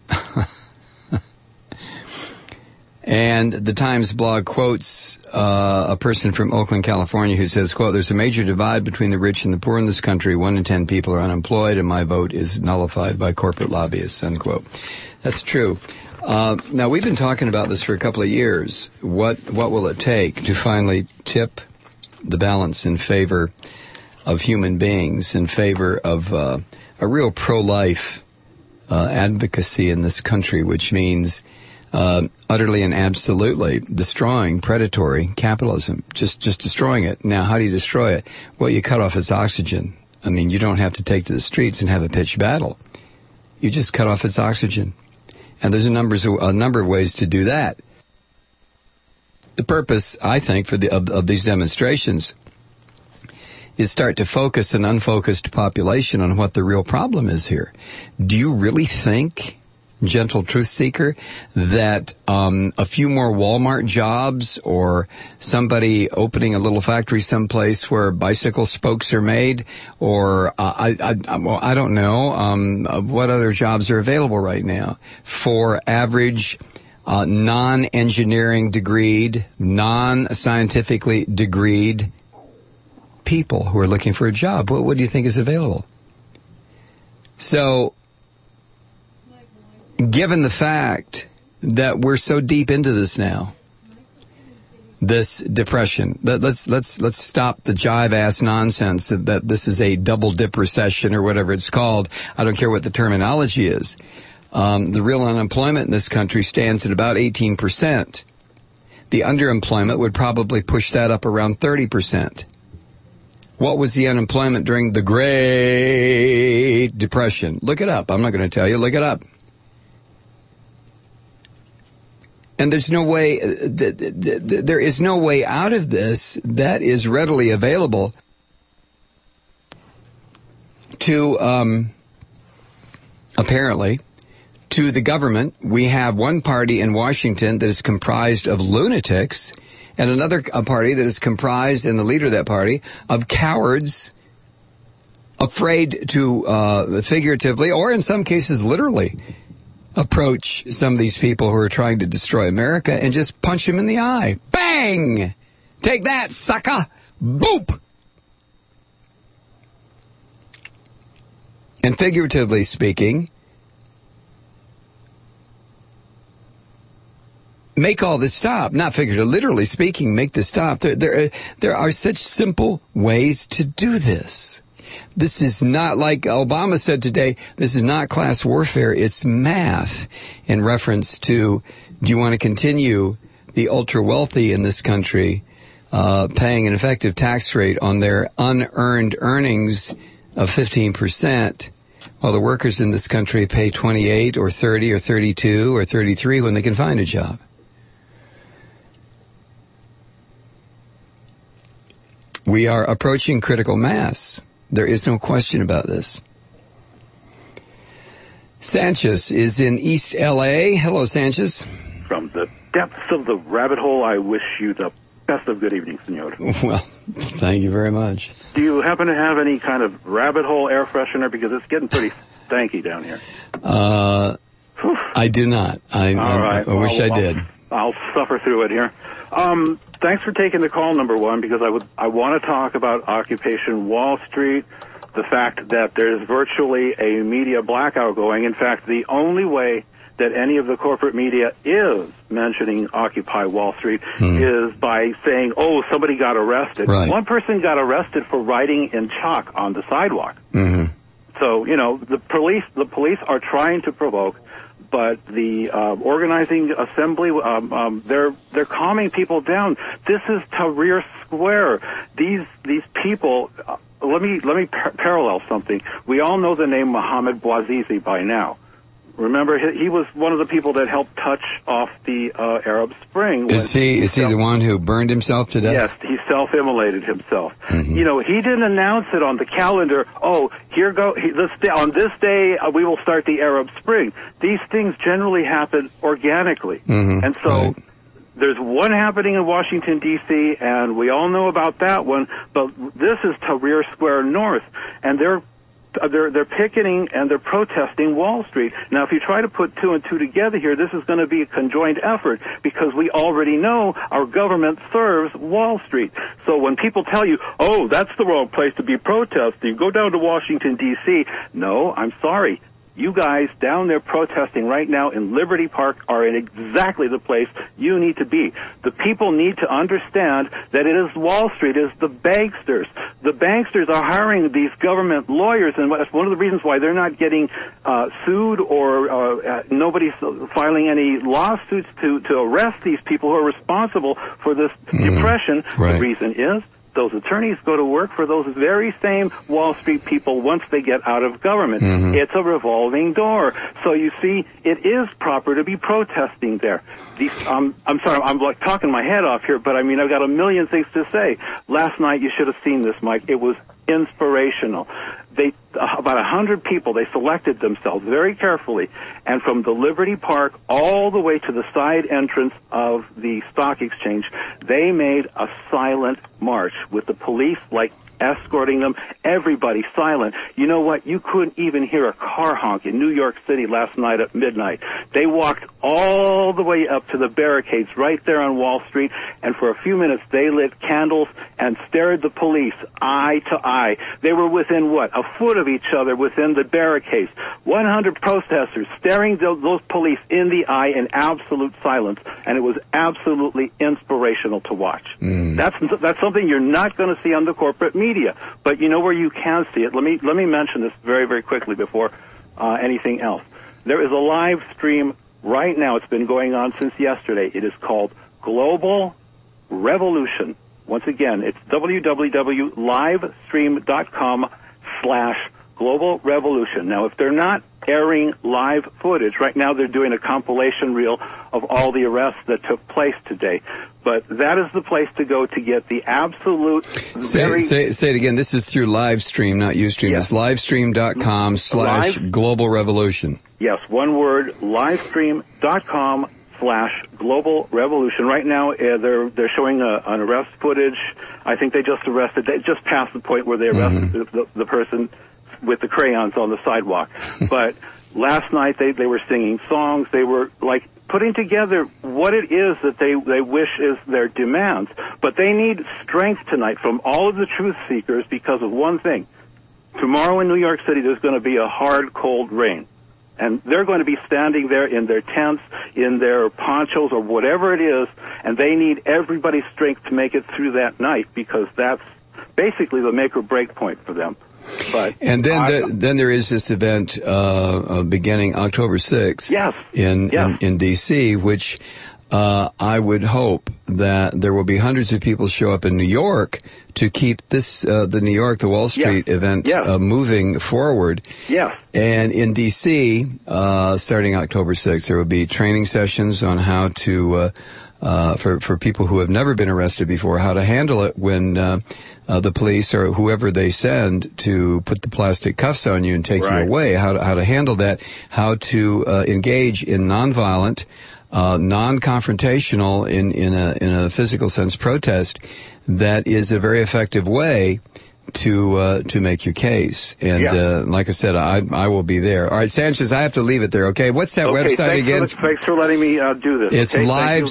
And the Times blog quotes a person from Oakland, California, who says, quote, "There's a major divide between the rich and the poor in this country. 1 in 10 people are unemployed, and my vote is nullified by corporate lobbyists," unquote. That's true. Now, we've been talking about this for a couple of years. What will it take to finally tip the balance in favor of human beings, in favor of a real pro-life advocacy in this country, which means utterly and absolutely destroying predatory capitalism, just destroying it. Now, how do you destroy it? Well, you cut off its oxygen. I mean, you don't have to take to the streets and have a pitched battle. You just cut off its oxygen. And there's a number of ways to do that. The purpose, I think, of these demonstrations is start to focus an unfocused population on what the real problem is here. Do you really think, gentle truth seeker, that a few more Walmart jobs or somebody opening a little factory someplace where bicycle spokes are made, or I don't know what other jobs are available right now for average non-engineering degreed, non-scientifically degreed people who are looking for a job? What do you think is available? So, given the fact that we're so deep into this now, this depression. Let's stop the jive-ass nonsense that this is a double-dip recession or whatever it's called. I don't care what the terminology is. The real unemployment in this country stands at about 18%. The underemployment would probably push that up around 30%. What was the unemployment during the Great Depression? Look it up. I'm not going to tell you. Look it up. And there's no way, there is no way out of this that is readily available to, apparently, to the government. We have one party in Washington that is comprised of lunatics and another party that is comprised, and the leader of that party, of cowards afraid to, figuratively, or in some cases literally, approach some of these people who are trying to destroy America and just punch them in the eye. Bang! Take that, sucker! Boop! And figuratively speaking, make all this stop. Not figuratively, literally speaking, make this stop. There are such simple ways to do this. This is not, like Obama said today, this is not class warfare, it's math, in reference to, do you want to continue the ultra-wealthy in this country paying an effective tax rate on their unearned earnings of 15%, while the workers in this country pay 28 or 30 or 32 or 33 when they can find a job? We are approaching critical mass. There is no question about this. Sanchez is in East L.A. Hello, Sanchez. From the depths of the rabbit hole, I wish you the best of good evening, senor. Well, thank you very much. Do you happen to have any kind of rabbit hole air freshener? Because it's getting pretty stanky down here. I do not. I wish I did. I'll suffer through it here. Thanks for taking the call, number one, because I want to talk about Occupation Wall Street, the fact that there's virtually a media blackout going. In fact, the only way that any of the corporate media is mentioning Occupy Wall Street is by saying, oh, somebody got arrested. Right. One person got arrested for writing in chalk on the sidewalk. Mm-hmm. So, the police are trying to provoke, but the organizing assembly, they're calming people down. This is Tahrir Square. These people. Let me parallel something. We all know the name Mohammed Bouazizi by now. Remember, he was one of the people that helped touch off the Arab Spring. Is he the one who burned himself to death? Yes, he self-immolated himself. Mm-hmm. He didn't announce it on the calendar. Oh, on this day we will start the Arab Spring. These things generally happen organically, and so. Right. There's one happening in Washington, D.C., and we all know about that one, but this is Tahrir Square North, and they're picketing and they're protesting Wall Street. Now, if you try to put two and two together here, this is going to be a conjoined effort because we already know our government serves Wall Street. So when people tell you, oh, that's the wrong place to be protesting, go down to Washington, D.C., no, I'm sorry. You guys down there protesting right now in Liberty Park are in exactly the place you need to be. The people need to understand that it is Wall Street, it is the banksters. The banksters are hiring these government lawyers, and that's one of the reasons why they're not getting sued or nobody's filing any lawsuits to arrest these people who are responsible for this depression. Right. The reason is those attorneys go to work for those very same Wall Street people once they get out of government. It's a revolving door. So you see, it is proper to be protesting there. I'm sorry, I'm like talking my head off here, but I mean, I've got a million things to say. Last night, you should have seen this, Mike. It was inspirational. About 100 people, they selected themselves very carefully, and from the Liberty Park all the way to the side entrance of the stock exchange, they made a silent march with the police escorting them, everybody silent. You know what? You couldn't even hear a car honk in New York City last night at midnight. They walked all the way up to the barricades right there on Wall Street, and for a few minutes they lit candles and stared the police eye to eye. They were within, a foot of each other within the barricades. 100 protesters staring those police in the eye in absolute silence, and it was absolutely inspirational to watch. That's something you're not going to see on the corporate media, but you know where you can see it. Let me mention this very, very quickly before anything else. There is a live stream right now. It's been going on since yesterday. It is called Global Revolution. Once again, it's www.livestream.com/Global Revolution. Now, if they're not airing live footage, right now they're doing a compilation reel of all the arrests that took place today. But that is the place to go to get the absolute Say it again. This is through Livestream, not Ustream. Yes. It's livestream.com/Global Revolution. Yes, one word, livestream.com/Global Revolution. Right now, they're showing an arrest footage. I think they just passed the point where they arrested the person with the crayons on the sidewalk. But last night they were singing songs. They were like putting together what it is that they wish is their demands. But they need strength tonight from all of the truth seekers because of one thing. Tomorrow in New York City there's going to be a hard, cold rain. And they're going to be standing there in their tents, in their ponchos, or whatever it is, and they need everybody's strength to make it through that night because that's basically the make or break point for them. But and then there is this event beginning October 6th in D.C., which I would hope that there will be hundreds of people show up in New York to keep this the New York, the Wall Street event moving forward. Yes. And in D.C., starting October 6th, there will be training sessions on how to for people who have never been arrested before, how to handle it when the police or whoever they send to put the plastic cuffs on you and take you away, how to handle that, how to engage in nonviolent, non-confrontational in a physical sense protest that is a very effective way to make your case. And like I said, I will be there. All right, Sanchez, I have to leave it there. Okay, what's that website again? Thanks for letting me do this. It's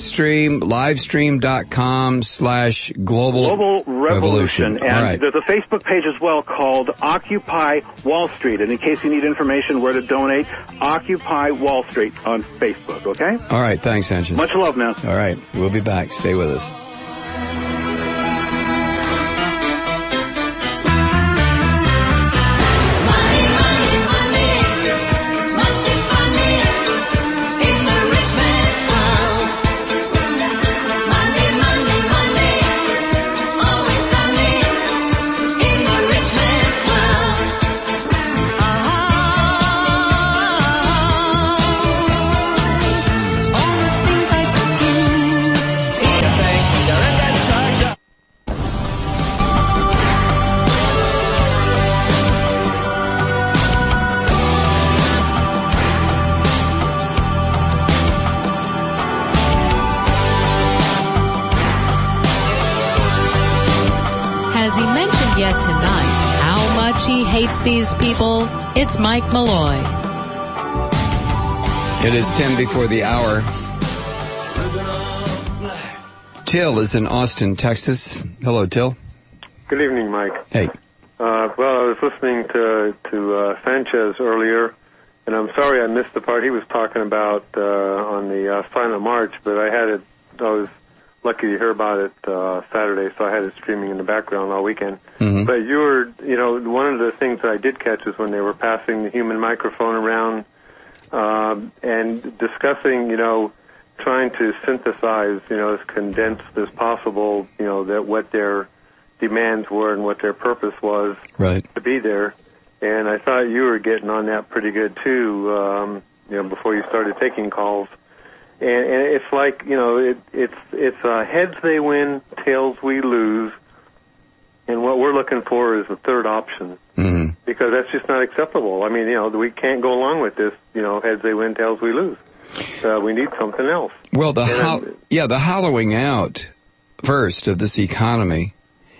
livestream.com/Global Revolution. And there's a Facebook page as well called Occupy Wall Street. And in case you need information where to donate, Occupy Wall Street on Facebook, okay? All right, thanks, Sanchez. Much love, man. All right, we'll be back. Stay with us. Hates these people, it's Mike Malloy. It is 10 before the hour. Till is in Austin, Texas. Hello, Till. Good evening, Mike. Hey. Well, I was listening to Sanchez earlier, and I'm sorry I missed the part he was talking about on the Silent March, but I was lucky to hear about it Saturday, so I had it streaming in the background all weekend. Mm-hmm. But one of the things that I did catch was when they were passing the human microphone around and discussing, trying to synthesize, as condensed as possible, that what their demands were and what their purpose was to be there. And I thought you were getting on that pretty good too, before you started taking calls. And it's like, it's heads they win, tails we lose. And what we're looking for is a third option. Mm-hmm. Because that's just not acceptable. I mean, we can't go along with this, heads they win, tails we lose. We need something else. Well, the hollowing out first of this economy,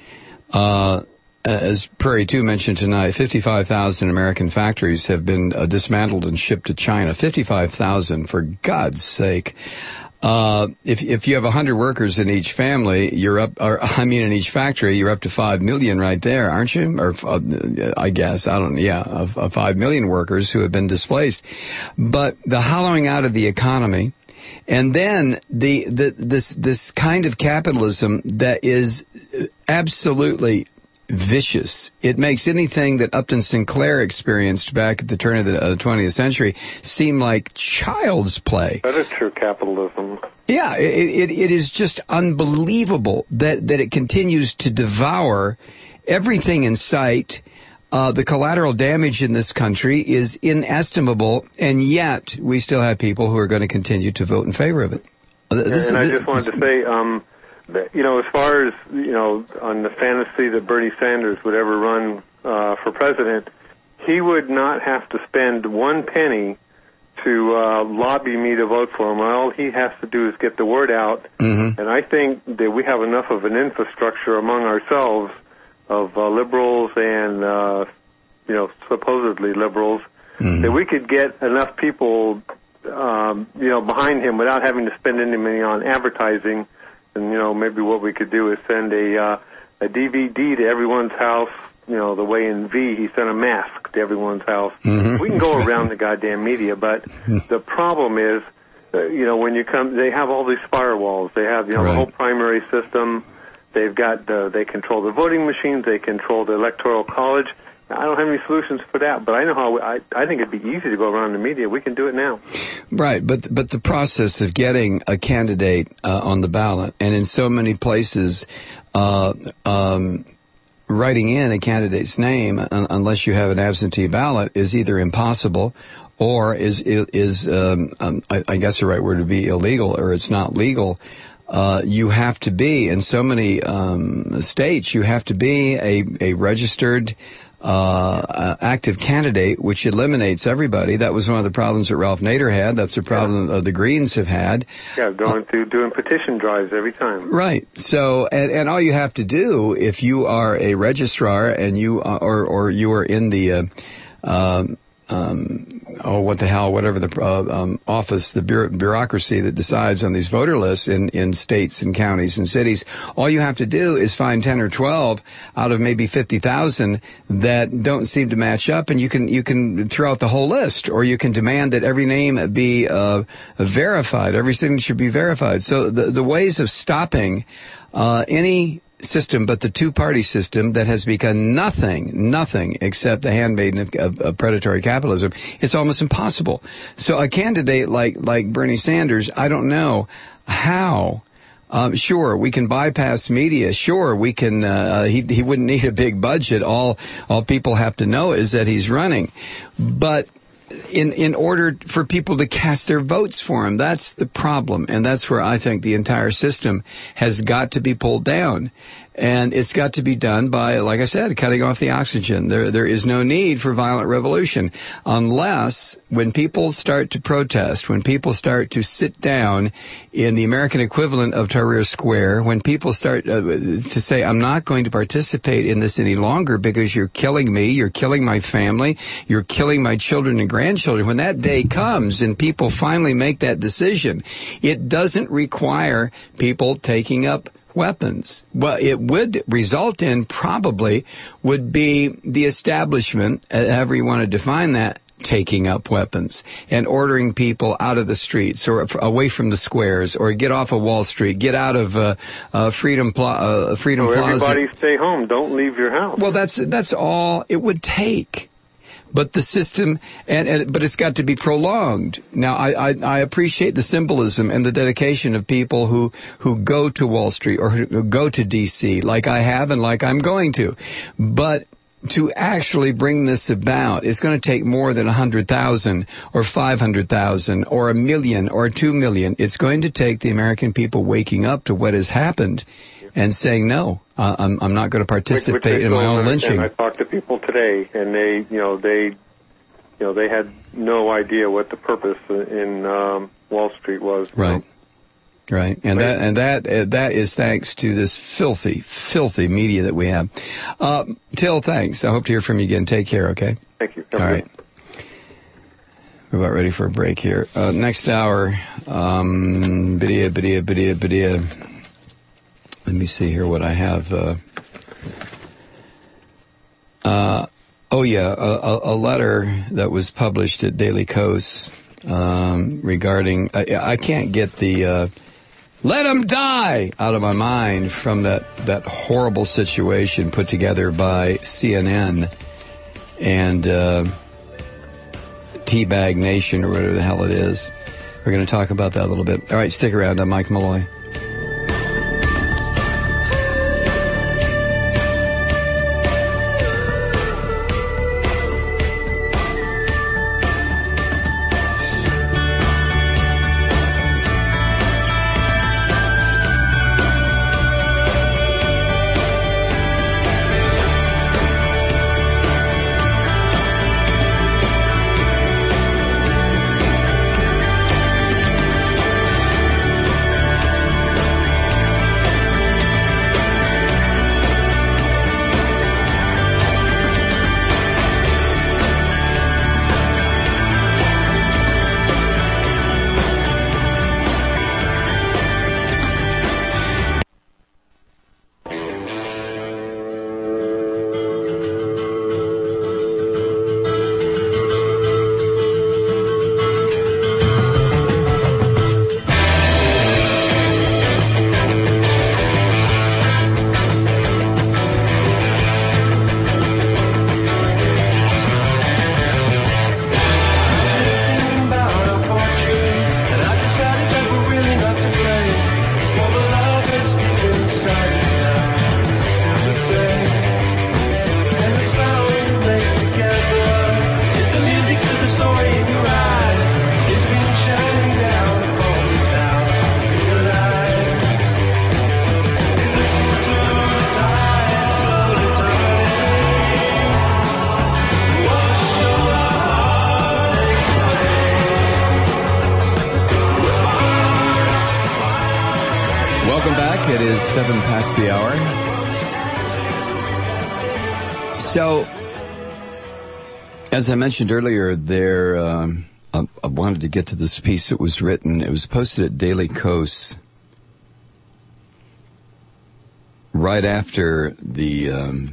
as Prairie 2 mentioned tonight, 55,000 American factories have been dismantled and shipped to China. 55,000, for God's sake. If you have 100 workers in each family, in each factory, you're up to 5 million right there, aren't you? Or I guess, of 5 million workers who have been displaced. But the hollowing out of the economy, and then this kind of capitalism that is absolutely vicious. It makes anything that Upton Sinclair experienced back at the turn of the 20th century seem like child's play. That is true capitalism. Yeah, it is just unbelievable that it continues to devour everything in sight. The collateral damage in this country is inestimable, and yet we still have people who are going to continue to vote in favor of it. I just wanted to say, as far as, on the fantasy that Bernie Sanders would ever run for president, he would not have to spend one penny to lobby me to vote for him. All he has to do is get the word out, and I think that we have enough of an infrastructure among ourselves of liberals and, supposedly liberals, that we could get enough people, behind him without having to spend any money on advertising. And, maybe what we could do is send a DVD to everyone's house, the way in V, he sent a mask to everyone's house. We can go around the goddamn media, but the problem is, when you come, they have all these firewalls. They have, the whole primary system. They've got, they control the voting machines. They control the electoral college. I don't have any solutions for that, but I know how. I think it'd be easy to go around the media. We can do it now. Right, but the process of getting a candidate on the ballot, and in so many places, writing in a candidate's name unless you have an absentee ballot is either impossible, or is I guess the right word would be illegal, or it's not legal. You have to be in so many states. You have to be a registered. Active candidate, which eliminates everybody. That was one of the problems that Ralph Nader had. That's the problem the Greens have had. Yeah, doing petition drives every time. Right. So, and all you have to do if you are a registrar and you or you are in the whatever the office, the bureaucracy that decides on these voter lists in states and counties and cities, all you have to do is find 10 or 12 out of maybe 50,000 that don't seem to match up, and you can throw out the whole list, or you can demand that every name be verified, every signature be verified. So the ways of stopping any system but the two-party system that has become nothing except the handmaiden of predatory capitalism, it's almost impossible. So a candidate like Bernie Sanders, I don't know how. Sure, we can bypass media. Sure, we can. He wouldn't need a big budget. All people have to know is that he's running, but in order for people to cast their votes for him, that's the problem, and that's where I think the entire system has got to be pulled down. And it's got to be done by, like I said, cutting off the oxygen. There is no need for violent revolution unless when people start to protest, when people start to sit down in the American equivalent of Tahrir Square, when people start to say, I'm not going to participate in this any longer because you're killing me, you're killing my family, you're killing my children and grandchildren. When that day comes and people finally make that decision, it doesn't require people taking up weapons. What it would result in probably would be the establishment, however you want to define that, taking up weapons and ordering people out of the streets or away from the squares, or get off of Wall Street, get out of Freedom Plaza. Everybody stay home. Don't leave your house. Well, that's all it would take. But the system, but it's got to be prolonged. Now, I appreciate the symbolism and the dedication of people who go to Wall Street or who go to D.C. like I have and like I'm going to. But to actually bring this about, it's going to take more than 100,000 or 500,000 or 1 million or 2 million. It's going to take the American people waking up to what has happened and saying, no, I'm not going to participate in my own lynching. I talked to people today, and they had no idea what the purpose in Wall Street was. Right. Right, and that is thanks to this filthy media that we have. Till, thanks. I hope to hear from you again. Take care. Okay. Thank you. All right. We're about ready for a break here. Next hour, Bidia. Let me see here what I have. A letter that was published at Daily Kos regarding. I can't get the "Let 'em die" out of my mind from that horrible situation put together by CNN and Teabag Nation or whatever the hell it is. We're going to talk about that a little bit. All right, stick around. I'm Mike Malloy. It is 7 past the hour. So, as I mentioned earlier, I wanted to get to this piece that was written. It was posted at Daily Kos right after the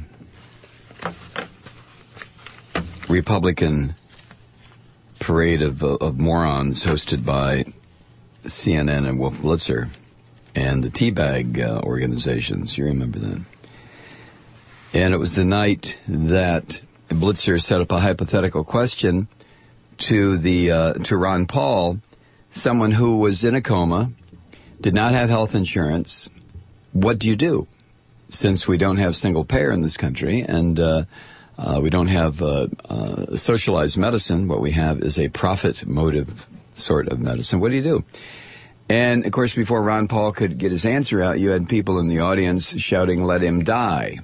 Republican parade of morons hosted by CNN and Wolf Blitzer and the Teabag organizations. You remember that. And it was the night that Blitzer set up a hypothetical question to Ron Paul, someone who was in a coma, did not have health insurance. What do you do? Since we don't have single payer in this country and we don't have socialized medicine, what we have is a profit motive sort of medicine. What do you do? And, of course, before Ron Paul could get his answer out, you had people in the audience shouting, "Let him die."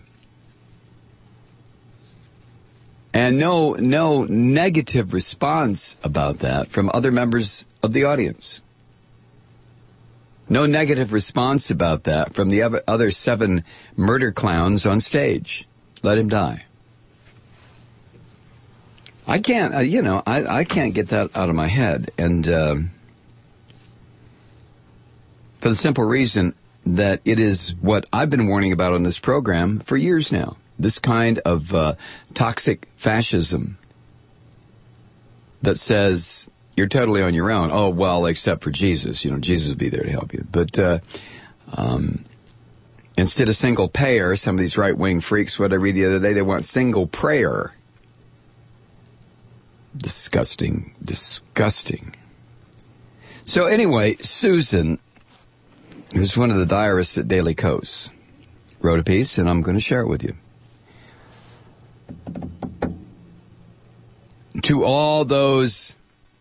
And no negative response about that from other members of the audience. No negative response about that from the other 7 murder clowns on stage. Let him die. I can't, I can't get that out of my head. And for the simple reason that it is what I've been warning about on this program for years now. This kind of toxic fascism that says you're totally on your own. Oh, well, except for Jesus. Jesus will be there to help you. But instead of single payer, some of these right-wing freaks, what I read the other day, they want single prayer. Disgusting. So anyway, Susan, who's one of the diarists at Daily Kos, wrote a piece, and I'm going to share it with you. To all those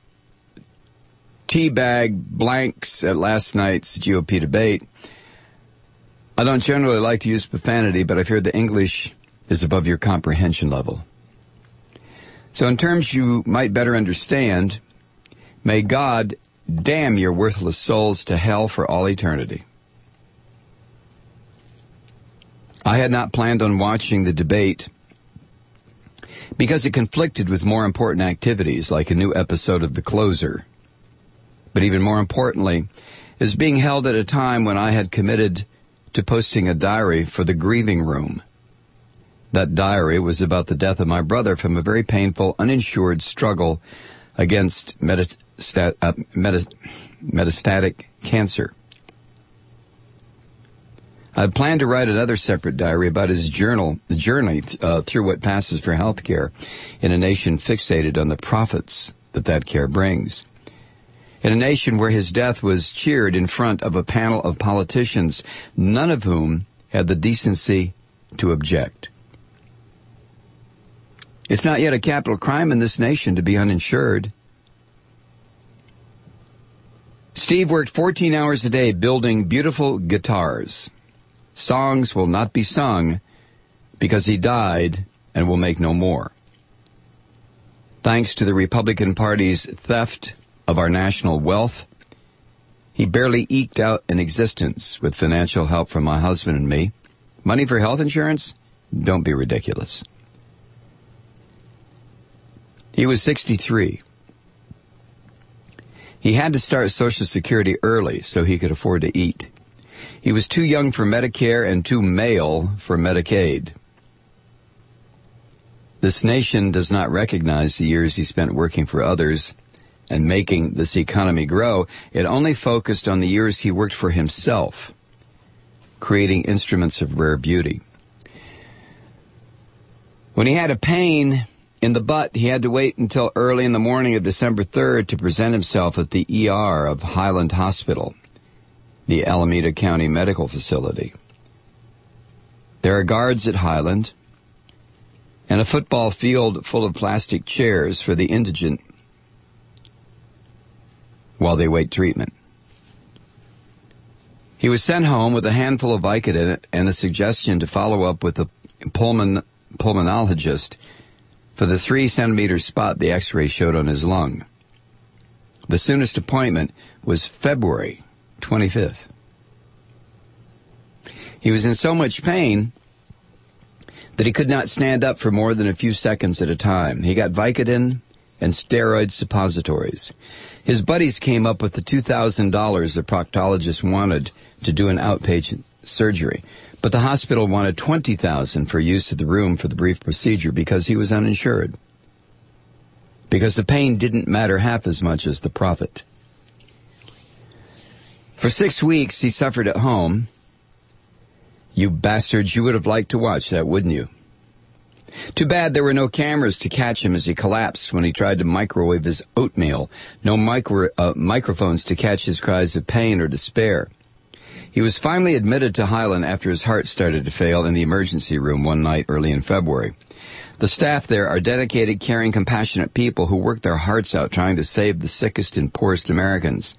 teabag blanks at last night's GOP debate, I don't generally like to use profanity, but I fear the English is above your comprehension level. So in terms you might better understand, may God damn your worthless souls to hell for all eternity. I had not planned on watching the debate because it conflicted with more important activities like a new episode of The Closer. But even more importantly, it was being held at a time when I had committed to posting a diary for the grieving room. That diary was about the death of my brother from a very painful, uninsured struggle against metastatic cancer. I had planned to write another separate diary about his journey through what passes for health care in a nation fixated on the profits that care brings. In a nation where his death was cheered in front of a panel of politicians, none of whom had the decency to object. It's not yet a capital crime in this nation to be uninsured. Steve worked 14 hours a day building beautiful guitars. Songs will not be sung because he died and will make no more. Thanks to the Republican Party's theft of our national wealth, he barely eked out an existence with financial help from my husband and me. Money for health insurance? Don't be ridiculous. He was 63. He had to start Social Security early so he could afford to eat. He was too young for Medicare and too male for Medicaid. This nation does not recognize the years he spent working for others and making this economy grow. It only focused on the years he worked for himself, creating instruments of rare beauty. When he had a pain in the butt, he had to wait until early in the morning of December 3rd to present himself at the ER of Highland Hospital, the Alameda County Medical Facility. There are guards at Highland and a football field full of plastic chairs for the indigent while they wait treatment. He was sent home with a handful of Vicodin and a suggestion to follow up with a pulmonologist for the 3-centimeter spot the x-ray showed on his lung. The soonest appointment was February 25th. He was in so much pain that he could not stand up for more than a few seconds at a time. He got Vicodin and steroid suppositories. His buddies came up with the $2,000 the proctologist wanted to do an outpatient surgery, but the hospital wanted $20,000 for use of the room for the brief procedure because he was uninsured. Because the pain didn't matter half as much as the profit. For 6 weeks, he suffered at home. You bastards, you would have liked to watch that, wouldn't you? Too bad there were no cameras to catch him as he collapsed when he tried to microwave his oatmeal. No microphones to catch his cries of pain or despair. He was finally admitted to Highland after his heart started to fail in the emergency room one night early in February. The staff there are dedicated, caring, compassionate people who work their hearts out trying to save the sickest and poorest Americans.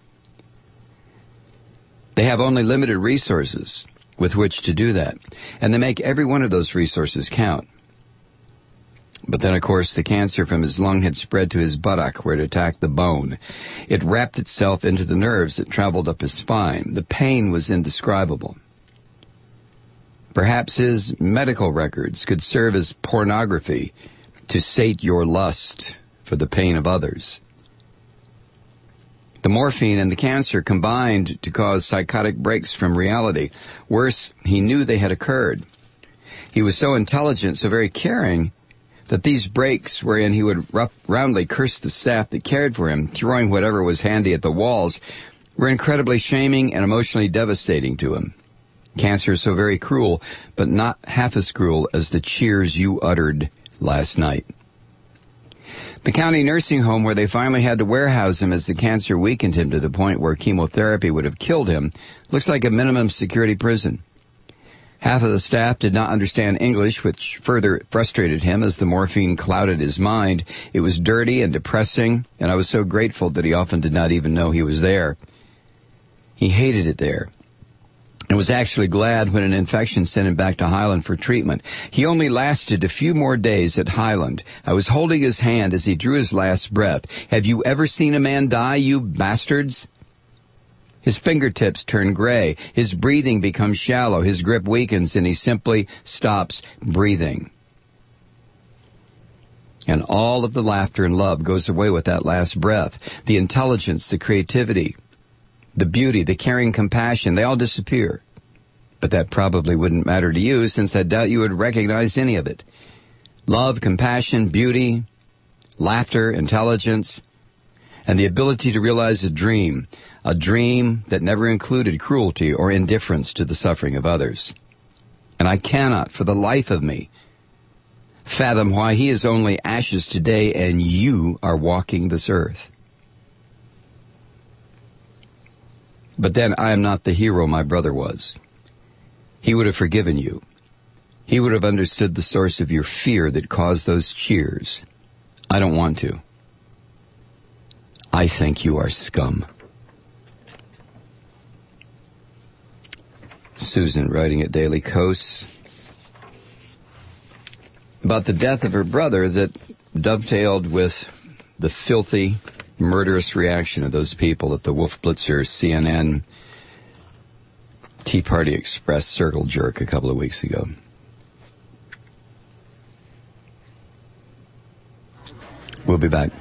They have only limited resources with which to do that, and they make every one of those resources count. But then, of course, the cancer from his lung had spread to his buttock where it attacked the bone. It wrapped itself into the nerves that traveled up his spine. The pain was indescribable. Perhaps his medical records could serve as pornography to sate your lust for the pain of others. The morphine and the cancer combined to cause psychotic breaks from reality. Worse, he knew they had occurred. He was so intelligent, so very caring, that these breaks wherein he would roundly curse the staff that cared for him, throwing whatever was handy at the walls, were incredibly shaming and emotionally devastating to him. Cancer is so very cruel, but not half as cruel as the cheers you uttered last night. The county nursing home where they finally had to warehouse him as the cancer weakened him to the point where chemotherapy would have killed him looks like a minimum security prison. Half of the staff did not understand English, which further frustrated him as the morphine clouded his mind. It was dirty and depressing, and I was so grateful that he often did not even know he was there. He hated it there, and was actually glad when an infection sent him back to Highland for treatment. He only lasted a few more days at Highland. I was holding his hand as he drew his last breath. Have you ever seen a man die, you bastards? His fingertips turn gray. His breathing becomes shallow. His grip weakens, and he simply stops breathing. And all of the laughter and love goes away with that last breath. The intelligence, the creativity, the beauty, the caring compassion, they all disappear. But that probably wouldn't matter to you, since I doubt you would recognize any of it. Love, compassion, beauty, laughter, intelligence, and the ability to realize a dream that never included cruelty or indifference to the suffering of others. And I cannot, for the life of me, fathom why he is only ashes today and you are walking this earth. But then I am not the hero my brother was. He would have forgiven you. He would have understood the source of your fear that caused those cheers. I don't want to. I think you are scum. Susan writing at Daily Kos about the death of her brother that dovetailed with the filthy, murderous reaction of those people at the Wolf Blitzer CNN Tea Party Express circle jerk a couple of weeks ago. We'll be back.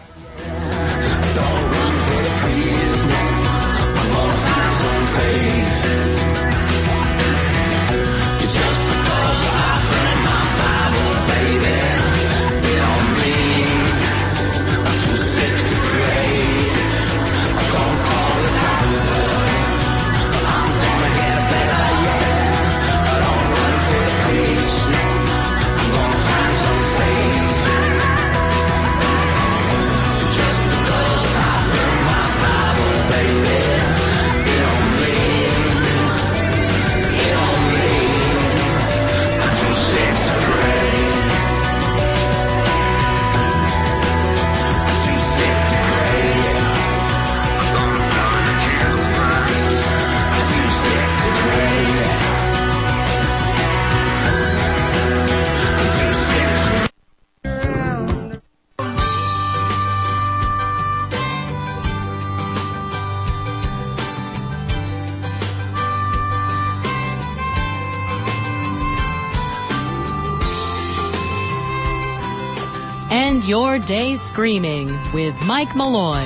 End your day screaming with Mike Malloy.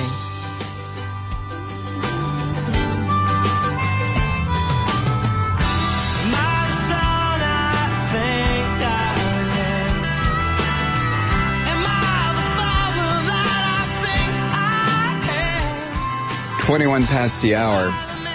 My son, I think I am. Am I the father that I think I am? 21 past the hour.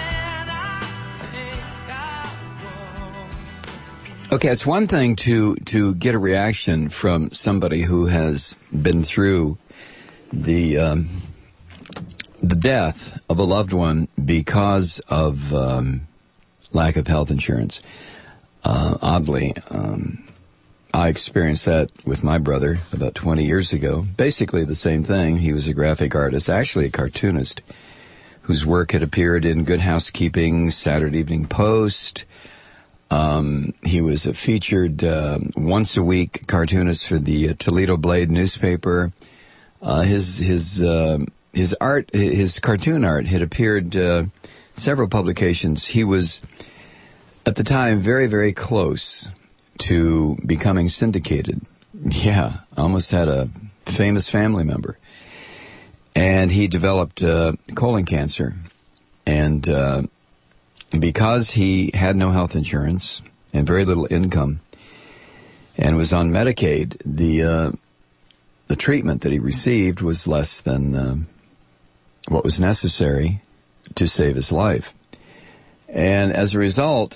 Okay, it's one thing to get a reaction from somebody who has been through the death of a loved one because of lack of health insurance. Oddly, I experienced that with my brother about 20 years ago. Basically the same thing. He was a graphic artist, actually a cartoonist, whose work had appeared in Good Housekeeping, Saturday Evening Post. He was a featured once-a-week cartoonist for the Toledo Blade newspaper. His cartoon art had appeared in several publications. He was, at the time, very, very close to becoming syndicated. Yeah, almost had a famous family member. And he developed colon cancer. And because he had no health insurance and very little income and was on Medicaid, the treatment that he received was less than what was necessary to save his life. And as a result,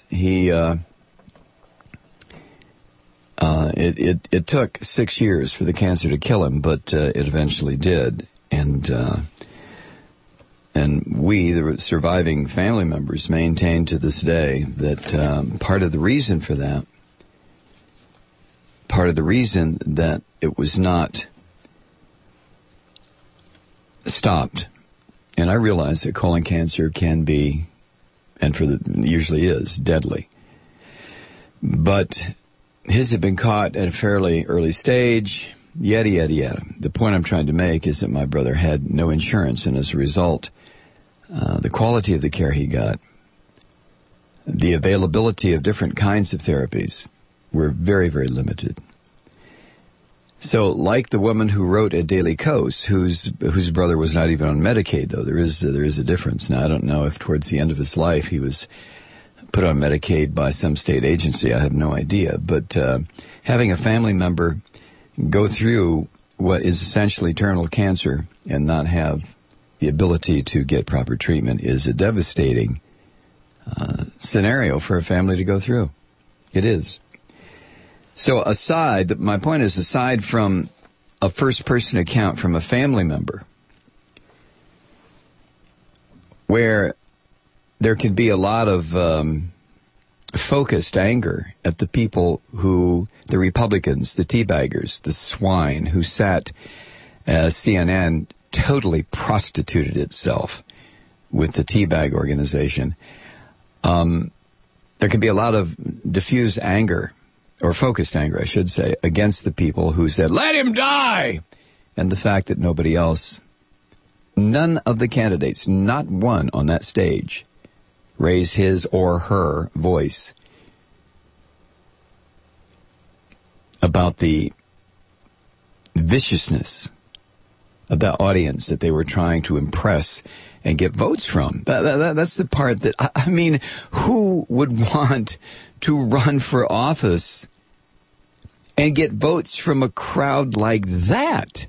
it took 6 years for the cancer to kill him, but it eventually did. And we, the surviving family members, maintain to this day that part of the reason for that, part of the reason that it was not stopped, and I realize that colon cancer can be, and usually is, deadly. But his had been caught at a fairly early stage, yada, yada, yada. The point I'm trying to make is that my brother had no insurance, and as a result, the quality of the care he got, the availability of different kinds of therapies were very, very limited. So, like the woman who wrote at Daily Kos, whose brother was not even on Medicaid, though there is a difference. Now, I don't know if towards the end of his life he was put on Medicaid by some state agency. I have no idea. But having a family member go through what is essentially terminal cancer and not have the ability to get proper treatment is a devastating scenario for a family to go through. It is. So my point is, aside from a first-person account from a family member, where there can be a lot of focused anger at the people the Republicans, the teabaggers, the swine who sat, CNN totally prostituted itself with the teabag organization. There can be a lot of diffuse anger, or focused anger, I should say, against the people who said, let him die! And the fact that none of the candidates, not one on that stage, raised his or her voice about the viciousness of that audience that they were trying to impress and get votes from. That's the part that, I mean, who would want to run for office and get votes from a crowd like that?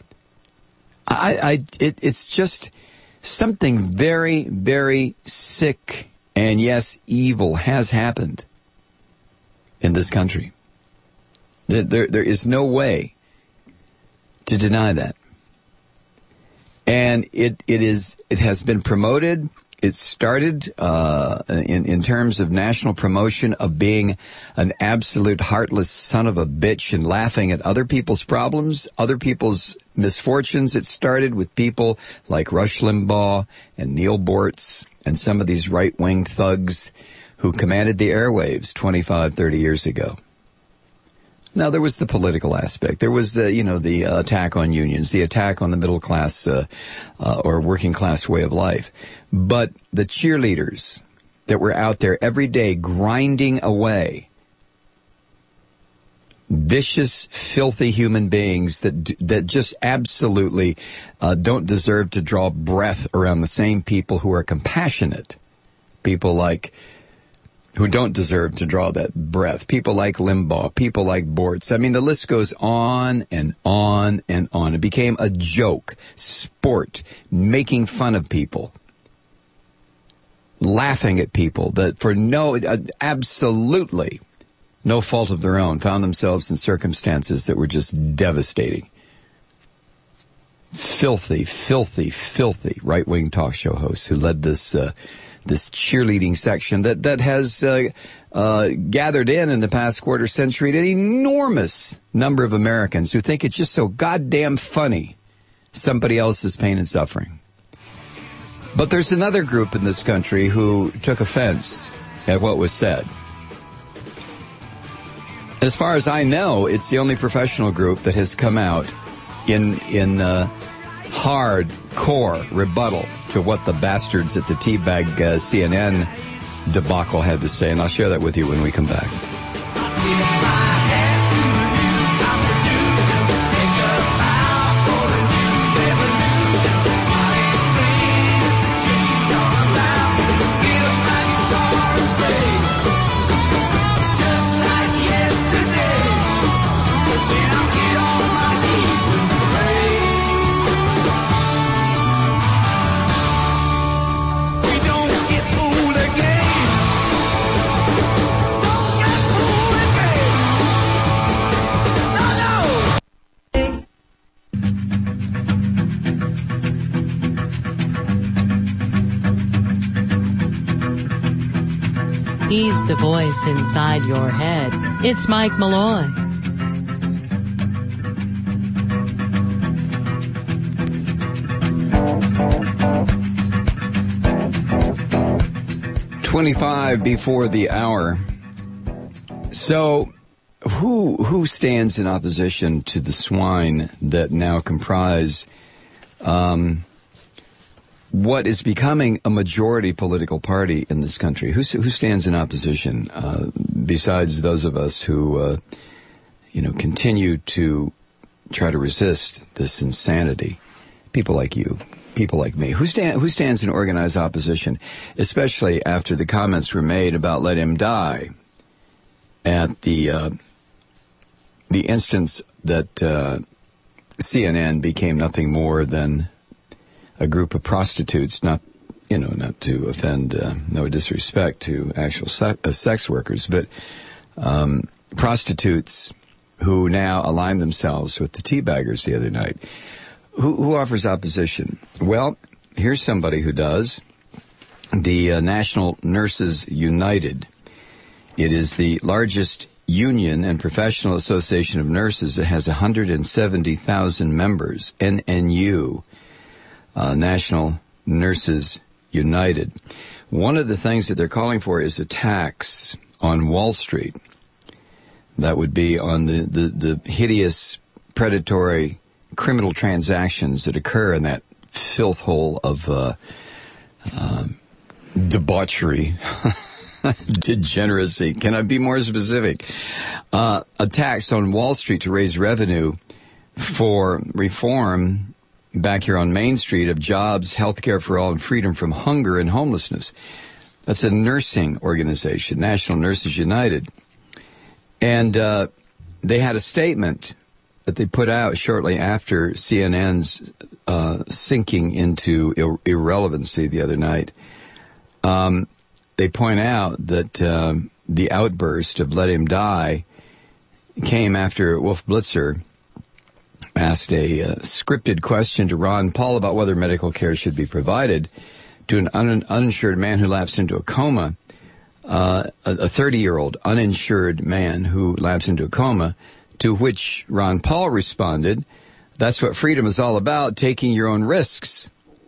It's just something very, very sick and, yes, evil has happened in this country. There is no way to deny that. And it has been promoted. It started in terms of national promotion of being an absolute heartless son of a bitch and laughing at other people's problems, other people's misfortunes. It started with people like Rush Limbaugh and Neil Bortz and some of these right-wing thugs who commanded the airwaves 25, 30 years ago. Now, there was the political aspect. There was the attack on unions, the attack on the middle class or working class way of life. But the cheerleaders that were out there every day grinding away, vicious, filthy human beings that just absolutely don't deserve to draw breath around the same people who are compassionate, people who don't deserve to draw that breath. People like Limbaugh, people like Bortz. I mean, the list goes on and on and on. It became a joke, sport, making fun of people, laughing at people that for absolutely no fault of their own found themselves in circumstances that were just devastating. Filthy, filthy, filthy right-wing talk show hosts who led this cheerleading section that has gathered in the past quarter century an enormous number of Americans who think it's just so goddamn funny, somebody else's pain and suffering. But there's another group in this country who took offense at what was said. As far as I know, it's the only professional group that has come out in hardcore rebuttal to what the bastards at the teabag CNN debacle had to say, and I'll share that with you when we come back. He's the voice inside your head. It's Mike Malloy. "25 before the hour." So, who stands in opposition to the swine that now comprise what is becoming a majority political party in this country? Who stands in opposition besides those of us who, continue to try to resist this insanity. People like you, people like me, who stands in organized opposition, especially after the comments were made about let him die at the instance that CNN became nothing more than a group of prostitutes, not to offend, no disrespect to actual sex workers, but prostitutes who now align themselves with the teabaggers the other night. Who offers opposition? Well, here's somebody who does. The National Nurses United. It is the largest union and professional association of nurses. It has 170,000 members. NNU, National Nurses United. One of the things that they're calling for is a tax on Wall Street. That would be on the hideous, predatory, criminal transactions that occur in that filth hole of debauchery, degeneracy. Can I be more specific? A tax on Wall Street to raise revenue for reform back here on Main Street of jobs, health care for all, and freedom from hunger and homelessness. That's a nursing organization, National Nurses United. And they had a statement that they put out shortly after CNN's sinking into irrelevancy the other night. They point out that the outburst of let him die came after Wolf Blitzer asked a scripted question to Ron Paul about whether medical care should be provided to an uninsured man who lapsed into a coma, a 30-year-old uninsured man who lapsed into a coma, to which Ron Paul responded, "That's what freedom is all about, taking your own risks."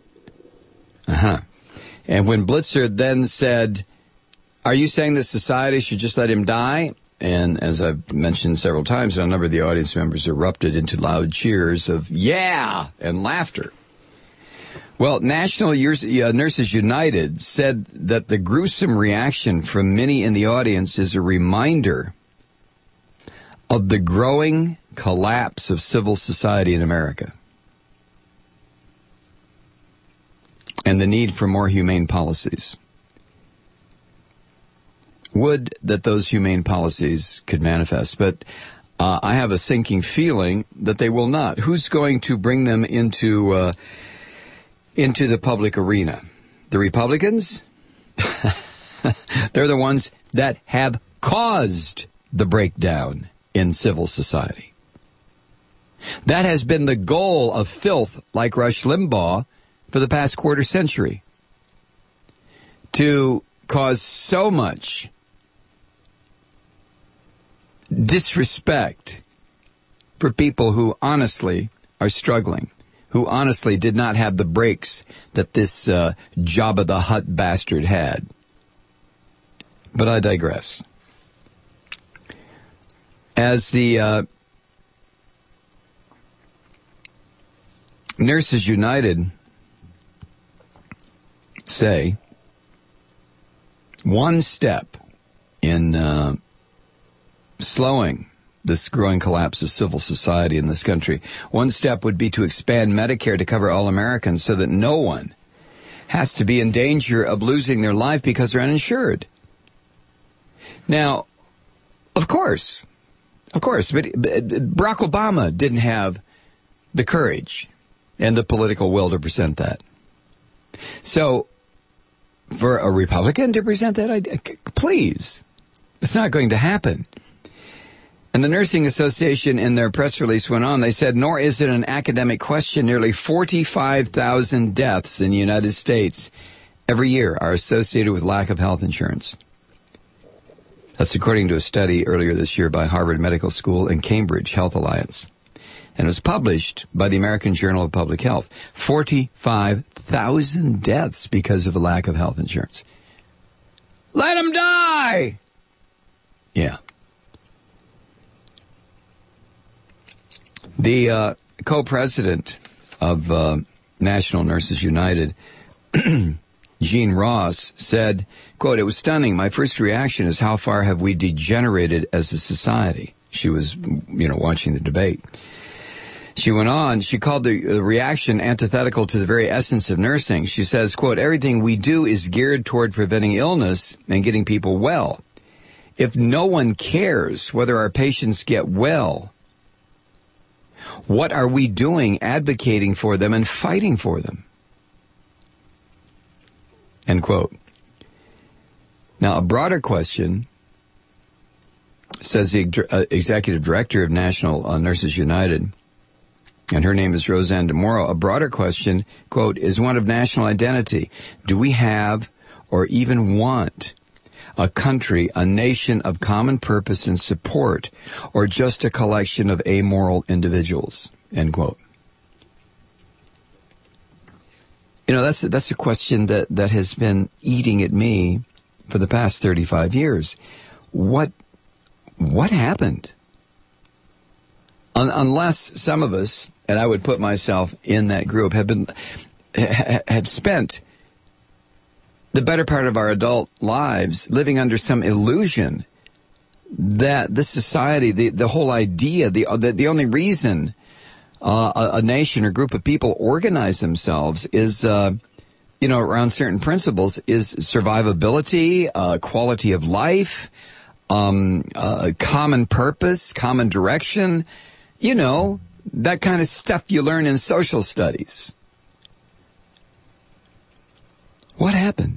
And when Blitzer then said, "Are you saying that society should just let him die?" And as I've mentioned several times, a number of the audience members erupted into loud cheers of "yeah" and laughter. Well, National Nurses United said that the gruesome reaction from many in the audience is a reminder of the growing collapse of civil society in America and the need for more humane policies. Would that those humane policies could manifest, but I have a sinking feeling that they will not. Who's going to bring them into the public arena? The Republicans? They're the ones that have caused the breakdown in civil society. That has been the goal of filth like Rush Limbaugh for the past quarter century. To cause so much disrespect for people who honestly are struggling, who honestly did not have the breaks that this Jabba the Hutt bastard had. But I digress. As the Nurses United say, one step in slowing this growing collapse of civil society in this country, one step would be to expand Medicare to cover all Americans so that no one has to be in danger of losing their life because they're uninsured. Now, of course, but Barack Obama didn't have the courage and the political will to present that. So, for a Republican to present that idea, please, it's not going to happen. And the Nursing Association in their press release went on, they said, nor is it an academic question, nearly 45,000 deaths in the United States every year are associated with lack of health insurance. That's according to a study earlier this year by Harvard Medical School and Cambridge Health Alliance. And it was published by the American Journal of Public Health. 45,000 deaths because of a lack of health insurance. Let them die! Yeah. The co-president of National Nurses United, Jean Ross, said, quote, "It was stunning. My first reaction is how far have we degenerated as a society?" She was, watching the debate. She went on, she called the reaction antithetical to the very essence of nursing. She says, quote, everything we do is geared toward preventing illness and getting people well. If no one cares whether our patients get well, what are we doing advocating for them and fighting for them? End quote. Now, a broader question, says the executive director of National Nurses United, and her name is Roseanne DeMoro. A broader question, quote, is one of national identity. Do we have or even want a country, a nation of common purpose and support, or just a collection of amoral individuals? End quote. You know, that's a question that has been eating at me for the past 35 years. What happened? Unless some of us, and I would put myself in that group, have spent the better part of our adult lives living under some illusion that this society, the whole idea, the only reason a nation or group of people organize themselves is, around certain principles, is survivability, quality of life, common purpose, common direction, that kind of stuff you learn in social studies. What happened?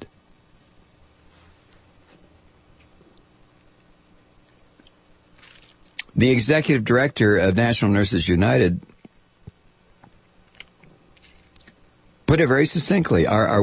The executive director of National Nurses United put it very succinctly.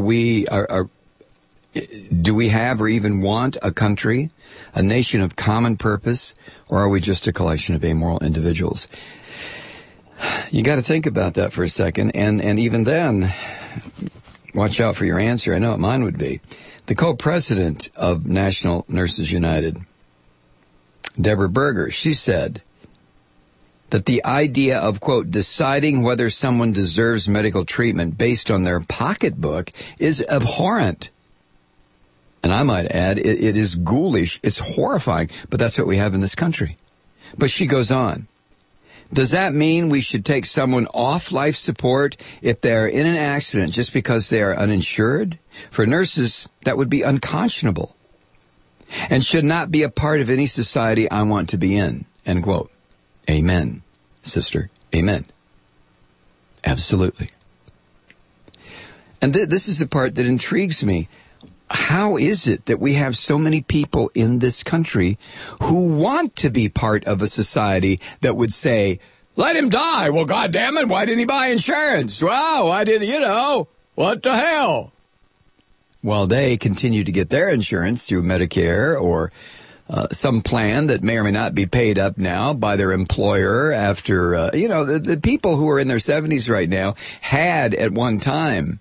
Do we have or even want a country, a nation of common purpose, or are we just a collection of amoral individuals? You got to think about that for a second, and even then, watch out for your answer. I know what mine would be. The co-president of National Nurses United, Deborah Berger, she said that the idea of, quote, deciding whether someone deserves medical treatment based on their pocketbook is abhorrent. And I might add, it is ghoulish, it's horrifying, but that's what we have in this country. But she goes on. Does that mean we should take someone off life support if they're in an accident just because they are uninsured? For nurses, that would be unconscionable and should not be a part of any society I want to be in. End quote. Amen, sister. Amen. Absolutely. And this is the part that intrigues me. How is it that we have so many people in this country who want to be part of a society that would say, let him die? Well, goddammit, why didn't he buy insurance? Wow, why didn't, what the hell? While they continue to get their insurance through Medicare or some plan that may or may not be paid up now by their employer after, the people who are in their 70s right now had at one time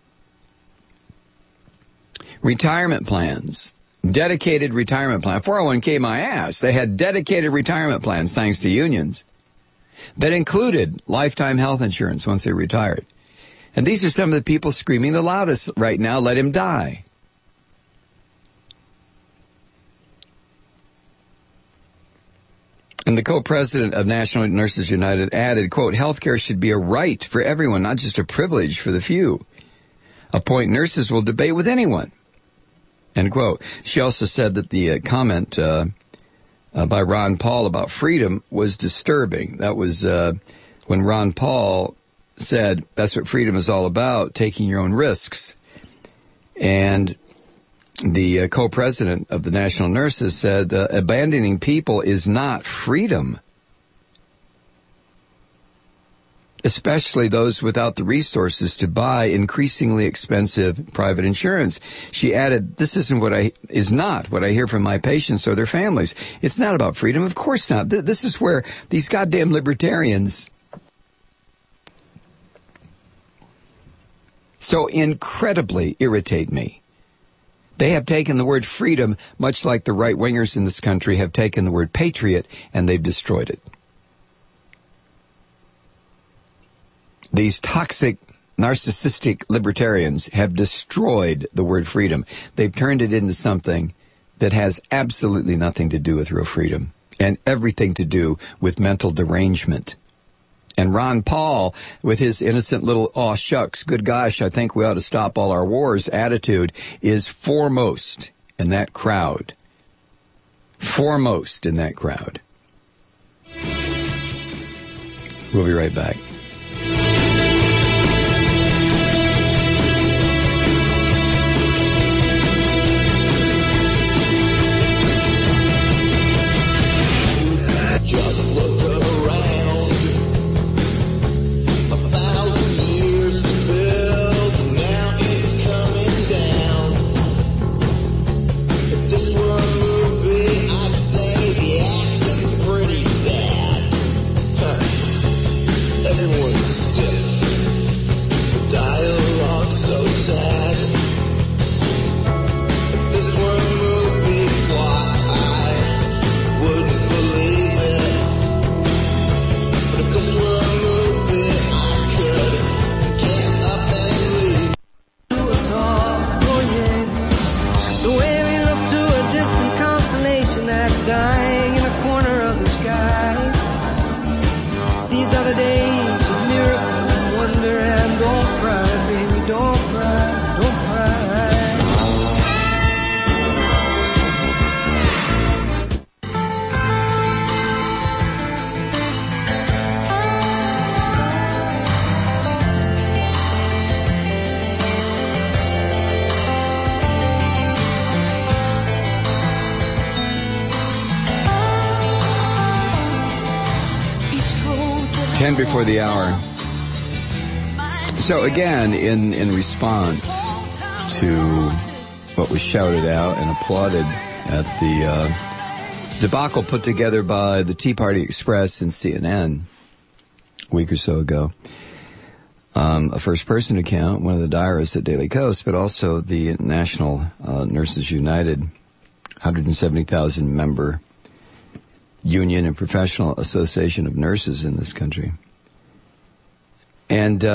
retirement plans, dedicated retirement plan. 401k my ass. They had dedicated retirement plans thanks to unions that included lifetime health insurance once they retired. And these are some of the people screaming the loudest right now, let him die. And the co-president of National Nurses United added, quote, healthcare should be a right for everyone, not just a privilege for the few. A point nurses will debate with anyone. End quote. She also said that the comment by Ron Paul about freedom was disturbing. That was when Ron Paul said that's what freedom is all about, taking your own risks. And the co-president of the National Nurses said abandoning people is not freedom, especially those without the resources to buy increasingly expensive private insurance. She added, this is not what I hear from my patients or their families. It's not about freedom. Of course not. This is where these goddamn libertarians so incredibly irritate me. They have taken the word freedom, much like the right-wingers in this country have taken the word patriot, and they've destroyed it. These toxic, narcissistic libertarians have destroyed the word freedom. They've turned it into something that has absolutely nothing to do with real freedom and everything to do with mental derangement And Ron Paul, with his innocent little, "aw shucks, good gosh, I think we ought to stop all our wars" attitude, is foremost in that crowd. Foremost in that crowd. We'll be right back. Just look around. 1,000 years to build, now it's coming down. If this were a movie, I'd say the acting's pretty bad. Everyone's stiff, the dialogue's so sad. If this were a movie plot, I wouldn't believe it. But if this were a movie, I could get up and leave. To us all, oh yeah. The way we look to a distant constellation that's dying in a corner of the sky. These are the days of miracle and wonder, and don't cry, baby, don't cry, don't cry. Each road that 10 before the hour. So again, in response to what was shouted out and applauded at the debacle put together by the Tea Party Express and CNN a week or so ago, a first-person account, one of the diarists at Daily Kos, but also the National Nurses United, 170,000 member union and professional association of nurses in this country. And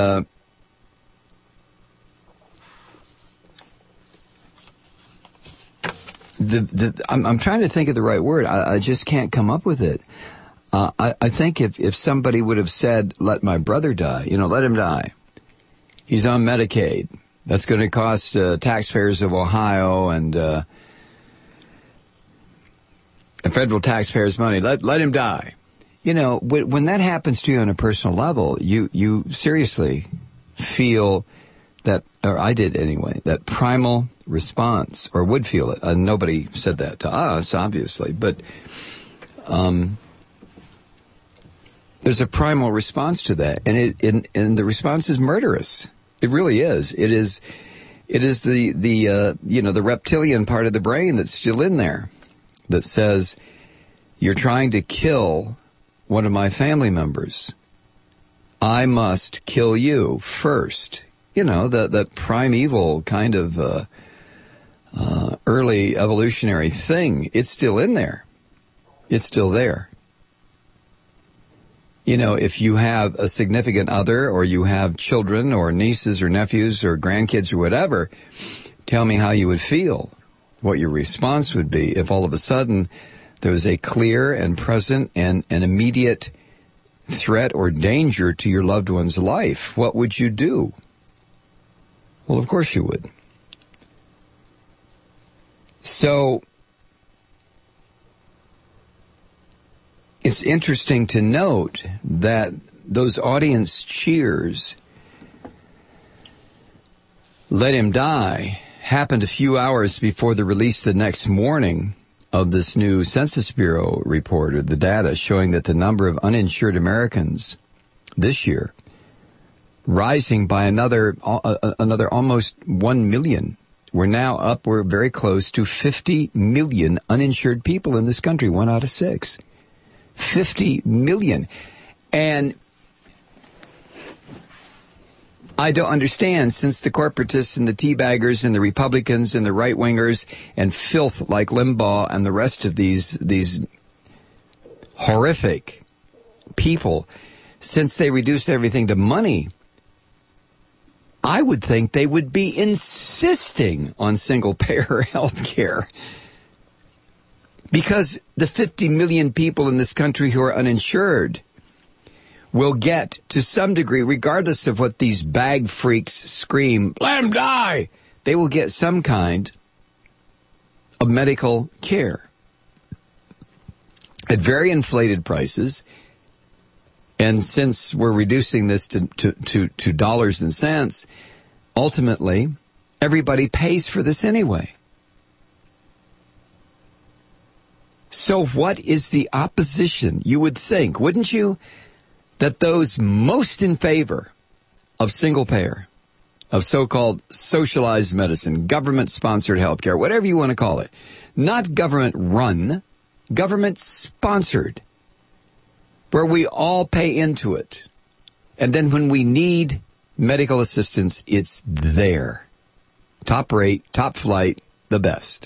I'm trying to think of the right word. I just can't come up with it. I think if somebody would have said, "Let my brother die," let him die. He's on Medicaid. That's going to cost taxpayers of Ohio and federal taxpayers money. Let him die. When that happens to you on a personal level, you seriously feel that, or I did anyway, that primal response, or would feel it. Nobody said that to us, obviously, but there's a primal response to that, and the response is murderous. It really is. It is the reptilian part of the brain that's still in there that says, "You're trying to kill one of my family members. I must kill you first." That primeval kind of early evolutionary thing. It's still in there. It's still there. If you have a significant other, or you have children or nieces or nephews or grandkids or whatever, tell me how you would feel, what your response would be if all of a sudden there was a clear and present and an immediate threat or danger to your loved one's life. What would you do? Well, of course you would. So it's interesting to note that those audience cheers, "Let him die," happened a few hours before the release the next morning of this new Census Bureau report, or the data showing that the number of uninsured Americans this year rising by another almost 1 million. We're very close to 50 million uninsured people in this country, 1 out of 6. 50 million. And I don't understand, since the corporatists and the teabaggers and the Republicans and the right-wingers and filth like Limbaugh and the rest of these horrific people, since they reduced everything to money, I would think they would be insisting on single-payer health care. Because the 50 million people in this country who are uninsured, will get to some degree, regardless of what these bag freaks scream, let them die, they will get some kind of medical care at very inflated prices. And since we're reducing this to dollars and cents, ultimately, everybody pays for this anyway. So what is the opposition? You would think, wouldn't you, that those most in favor of single payer, of so-called socialized medicine, government-sponsored healthcare, whatever you want to call it, not government-run, government-sponsored, where we all pay into it. And then when we need medical assistance, it's there. Top rate, top flight, the best.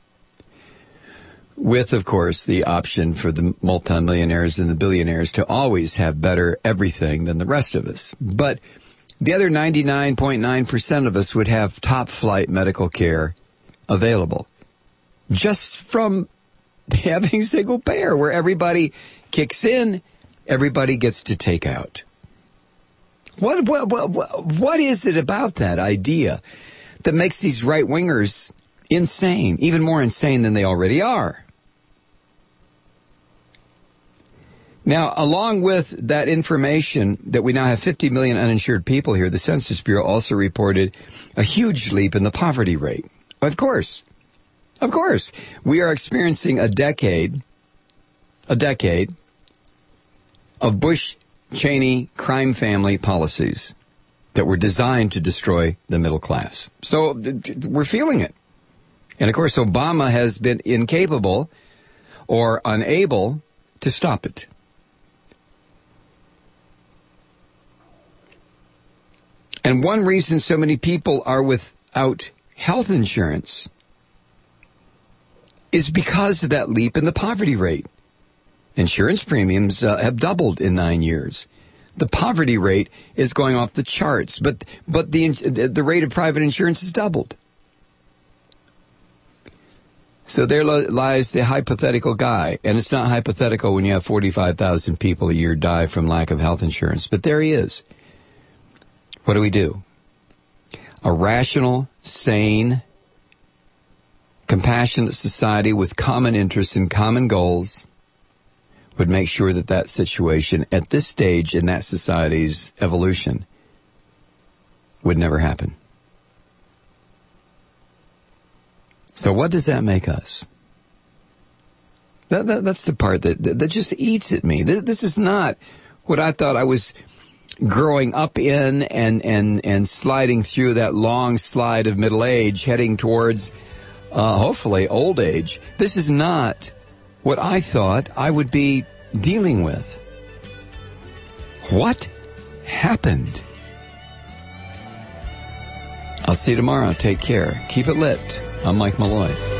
With, of course, the option for the multimillionaires and the billionaires to always have better everything than the rest of us. But the other 99.9% of us would have top flight medical care available just from having single payer, where everybody kicks in, everybody gets to take out. What is it about that idea that makes these right-wingers insane, even more insane than they already are? Now, along with that information that we now have 50 million uninsured people here, the Census Bureau also reported a huge leap in the poverty rate. Of course, we are experiencing a decade of Bush-Cheney crime family policies that were designed to destroy the middle class. So we're feeling it. And of course, Obama has been incapable or unable to stop it. And one reason so many people are without health insurance is because of that leap in the poverty rate. Insurance premiums have doubled in 9 years. The poverty rate is going off the charts, but the rate of private insurance has doubled. So there lies the hypothetical guy, and it's not hypothetical when you have 45,000 people a year die from lack of health insurance, but there he is. What do? A rational, sane, compassionate society with common interests and common goals would make sure that that situation at this stage in that society's evolution would never happen. So what does that make us? That's the part that just eats at me. This is not what I thought I was growing up in and sliding through that long slide of middle age, heading towards, hopefully, old age. This is not what I thought I would be dealing with. What happened? I'll see you tomorrow. Take care. Keep it lit. I'm Mike Malloy.